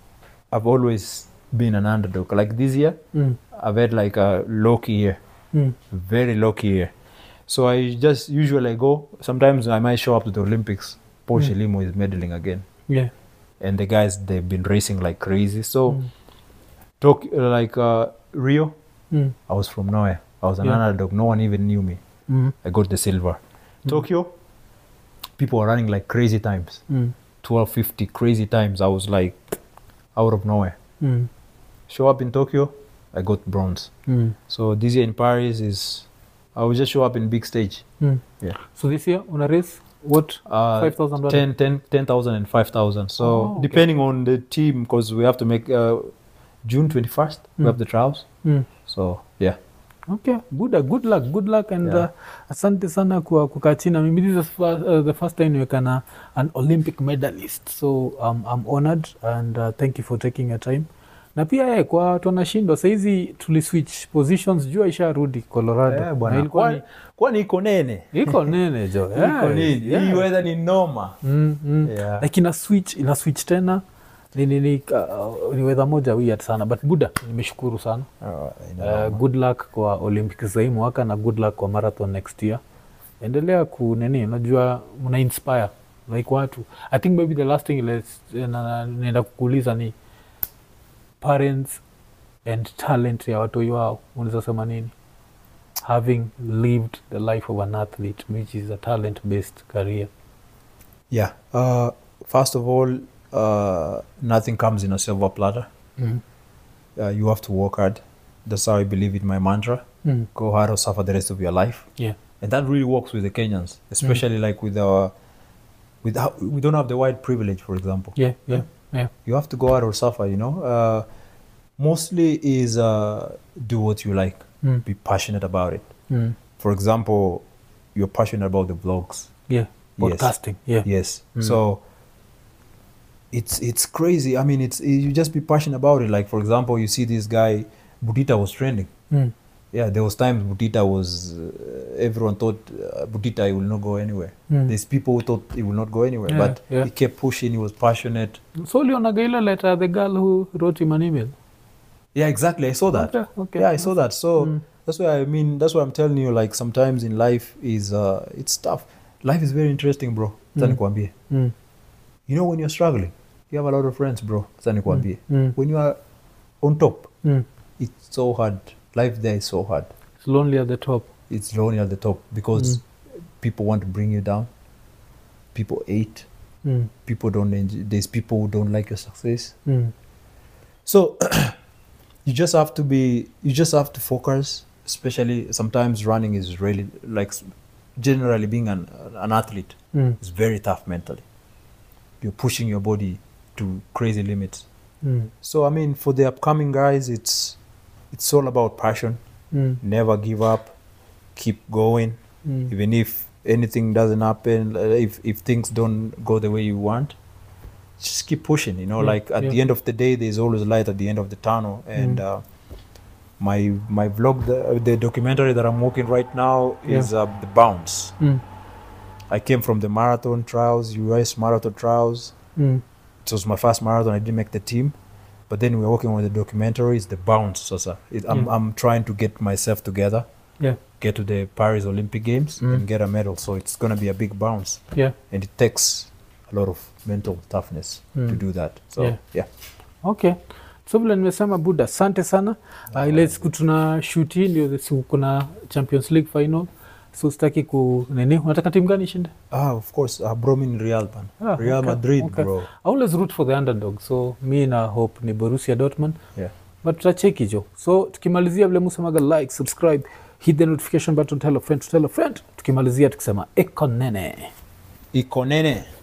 Speaker 1: I've always been an underdog like this year mm. I've had like a low key year mm. very low key year so I just usually go sometimes I might show up to the Olympics Paul Chelimo mm. is medaling again
Speaker 2: yeah
Speaker 1: and the guys they've been racing like crazy so mm. talk uh, like uh, Rio mm. I was from nowhere I was an yeah. underdog no one even knew me mm. I got the silver mm. Tokyo people were running like crazy times mm. twelve fifty crazy times I was like out of nowhere mm. show up in Tokyo I got bronze mm. so this year in Paris is I will just show up in big stage
Speaker 2: mm.
Speaker 1: yeah
Speaker 2: so this year on a race what
Speaker 1: uh,
Speaker 2: five thousand
Speaker 1: ten, ten, ten thousand and five thousand so
Speaker 2: oh, okay.
Speaker 1: depending on the team because we have to make uh, June twenty-first mm. we have the trials
Speaker 2: mm.
Speaker 1: so yeah
Speaker 2: okay good good luck good luck and yeah. uh, asante sana kwa kukaa chini na mimi this is first, uh, the first time niwekana an Olympic medalist so um, I'm honored and uh, thank you for taking your time na pia eh, kwa watu wanashindwa saizi tuliswitch positions jua isharudi Colorado
Speaker 1: yeah, bwana kwani kwani iko nene
Speaker 2: iko nene jo
Speaker 1: yeah, iko nene yeah. Hii weather ni noma
Speaker 2: mm, mm.
Speaker 1: yeah.
Speaker 2: like ina switch ina switch tena ni ni ni, uh, ni weather moja weird sana but Buddha nimeshukuru sana
Speaker 1: oh,
Speaker 2: uh, good luck kwa Olympics za hii mwaka na good luck kwa marathon next year endelea ku nini unajua mna inspire like watu I think maybe the last thing let's naenda kukuuliza ni parents and talent ya watu wao unaweza sema nini having lived the life of an athlete, which is a talent-based career?
Speaker 1: Yeah. Uh, first of all, uh, nothing comes in a silver platter.
Speaker 2: Mm.
Speaker 1: Uh, you have to work hard. That's how I believe in my mantra.
Speaker 2: Mm.
Speaker 1: Go hard or suffer the rest of your life.
Speaker 2: Yeah.
Speaker 1: And that really works with the Kenyans, especially mm. like with our, with our, we don't have the white privilege, for example.
Speaker 2: Yeah, yeah, yeah.
Speaker 1: You have to go hard or suffer, you know. Uh, mostly is uh, do what you like. Mm. Be passionate about it. Mm. For example, you're passionate about the vlogs.
Speaker 2: Yeah. Podcasting.
Speaker 1: Yes.
Speaker 2: Yeah.
Speaker 1: Yes.
Speaker 2: Mm.
Speaker 1: So it's it's crazy. I mean, it's you just be passionate about it. Like for example, you see this guy, Butita was trending.
Speaker 2: Mm.
Speaker 1: Yeah, there was times Butita was. Uh, everyone thought uh, Butita he will not go anywhere. Mm. There's people who thought he will not go anywhere,
Speaker 2: yeah,
Speaker 1: but
Speaker 2: yeah.
Speaker 1: he kept pushing. He was passionate.
Speaker 2: So Leonagaila letter, the girl who wrote him an email.
Speaker 1: Yeah, exactly. I saw that.
Speaker 2: Okay, okay.
Speaker 1: Yeah, I saw that. So
Speaker 2: mm.
Speaker 1: that's why I mean. That's what I'm telling you. Like sometimes in life is uh, it's tough. Life is very interesting, bro. Mm. Mm. You know when you're struggling, you have a lot of friends, bro. Mm. Mm. When you are on top,
Speaker 2: mm.
Speaker 1: it's so hard. Life there is so hard.
Speaker 2: It's lonely at the top.
Speaker 1: It's lonely at the top because mm. people want to bring you down. People hate.
Speaker 2: Mm.
Speaker 1: People don't enjoy. There's people who don't like your success.
Speaker 2: Mm.
Speaker 1: So you just have to be. You just have to focus. Especially sometimes running is really like. Generally being an, an athlete
Speaker 2: mm.
Speaker 1: is very tough mentally. You're pushing your body to crazy limits.
Speaker 2: Mm.
Speaker 1: So I mean, for the upcoming guys, it's it's all about passion.
Speaker 2: Mm.
Speaker 1: Never give up. Keep going.
Speaker 2: Mm.
Speaker 1: Even if anything doesn't happen, if, if things don't go the way you want, just keep pushing. You know,
Speaker 2: yeah.
Speaker 1: like at
Speaker 2: yeah.
Speaker 1: the end of the day, there's always light at the end of the tunnel. And
Speaker 2: mm.
Speaker 1: uh, My my vlog, the, the documentary that I'm working right now is yeah. uh, The Bounce.
Speaker 2: Mm.
Speaker 1: I came from the marathon trials, U S marathon trials.
Speaker 2: Mm.
Speaker 1: It was my first marathon. I didn't make the team. But then we're working on the documentary. It's The Bounce. So, so it, I'm,
Speaker 2: yeah.
Speaker 1: I'm trying to get myself together,
Speaker 2: yeah.
Speaker 1: get to the Paris Olympic Games
Speaker 2: mm.
Speaker 1: and get a medal. So it's going to be a big bounce.
Speaker 2: Yeah.
Speaker 1: And it takes a lot of mental toughness mm. to do that. So, yeah. yeah.
Speaker 2: Okay. So vile nimesema Buddha, asante sana. Uh, ile siku tuna shoot hii ndio siku kuna Champions League final. So sitaki ku nini? Unataka timu gani ishinde?
Speaker 1: Ah, of course, uh, bro, mean Real man.
Speaker 2: Ah,
Speaker 1: Real
Speaker 2: okay,
Speaker 1: Madrid,
Speaker 2: okay.
Speaker 1: bro.
Speaker 2: I always root for the underdog. So me na hope ni Borussia Dortmund.
Speaker 1: Yeah.
Speaker 2: But tutacheki jo. So tukimalizia vile musemaga like, subscribe, hit the notification button, tell a friend to tell a friend. Tukimalizia tukisema iko nene.
Speaker 1: Iko nene.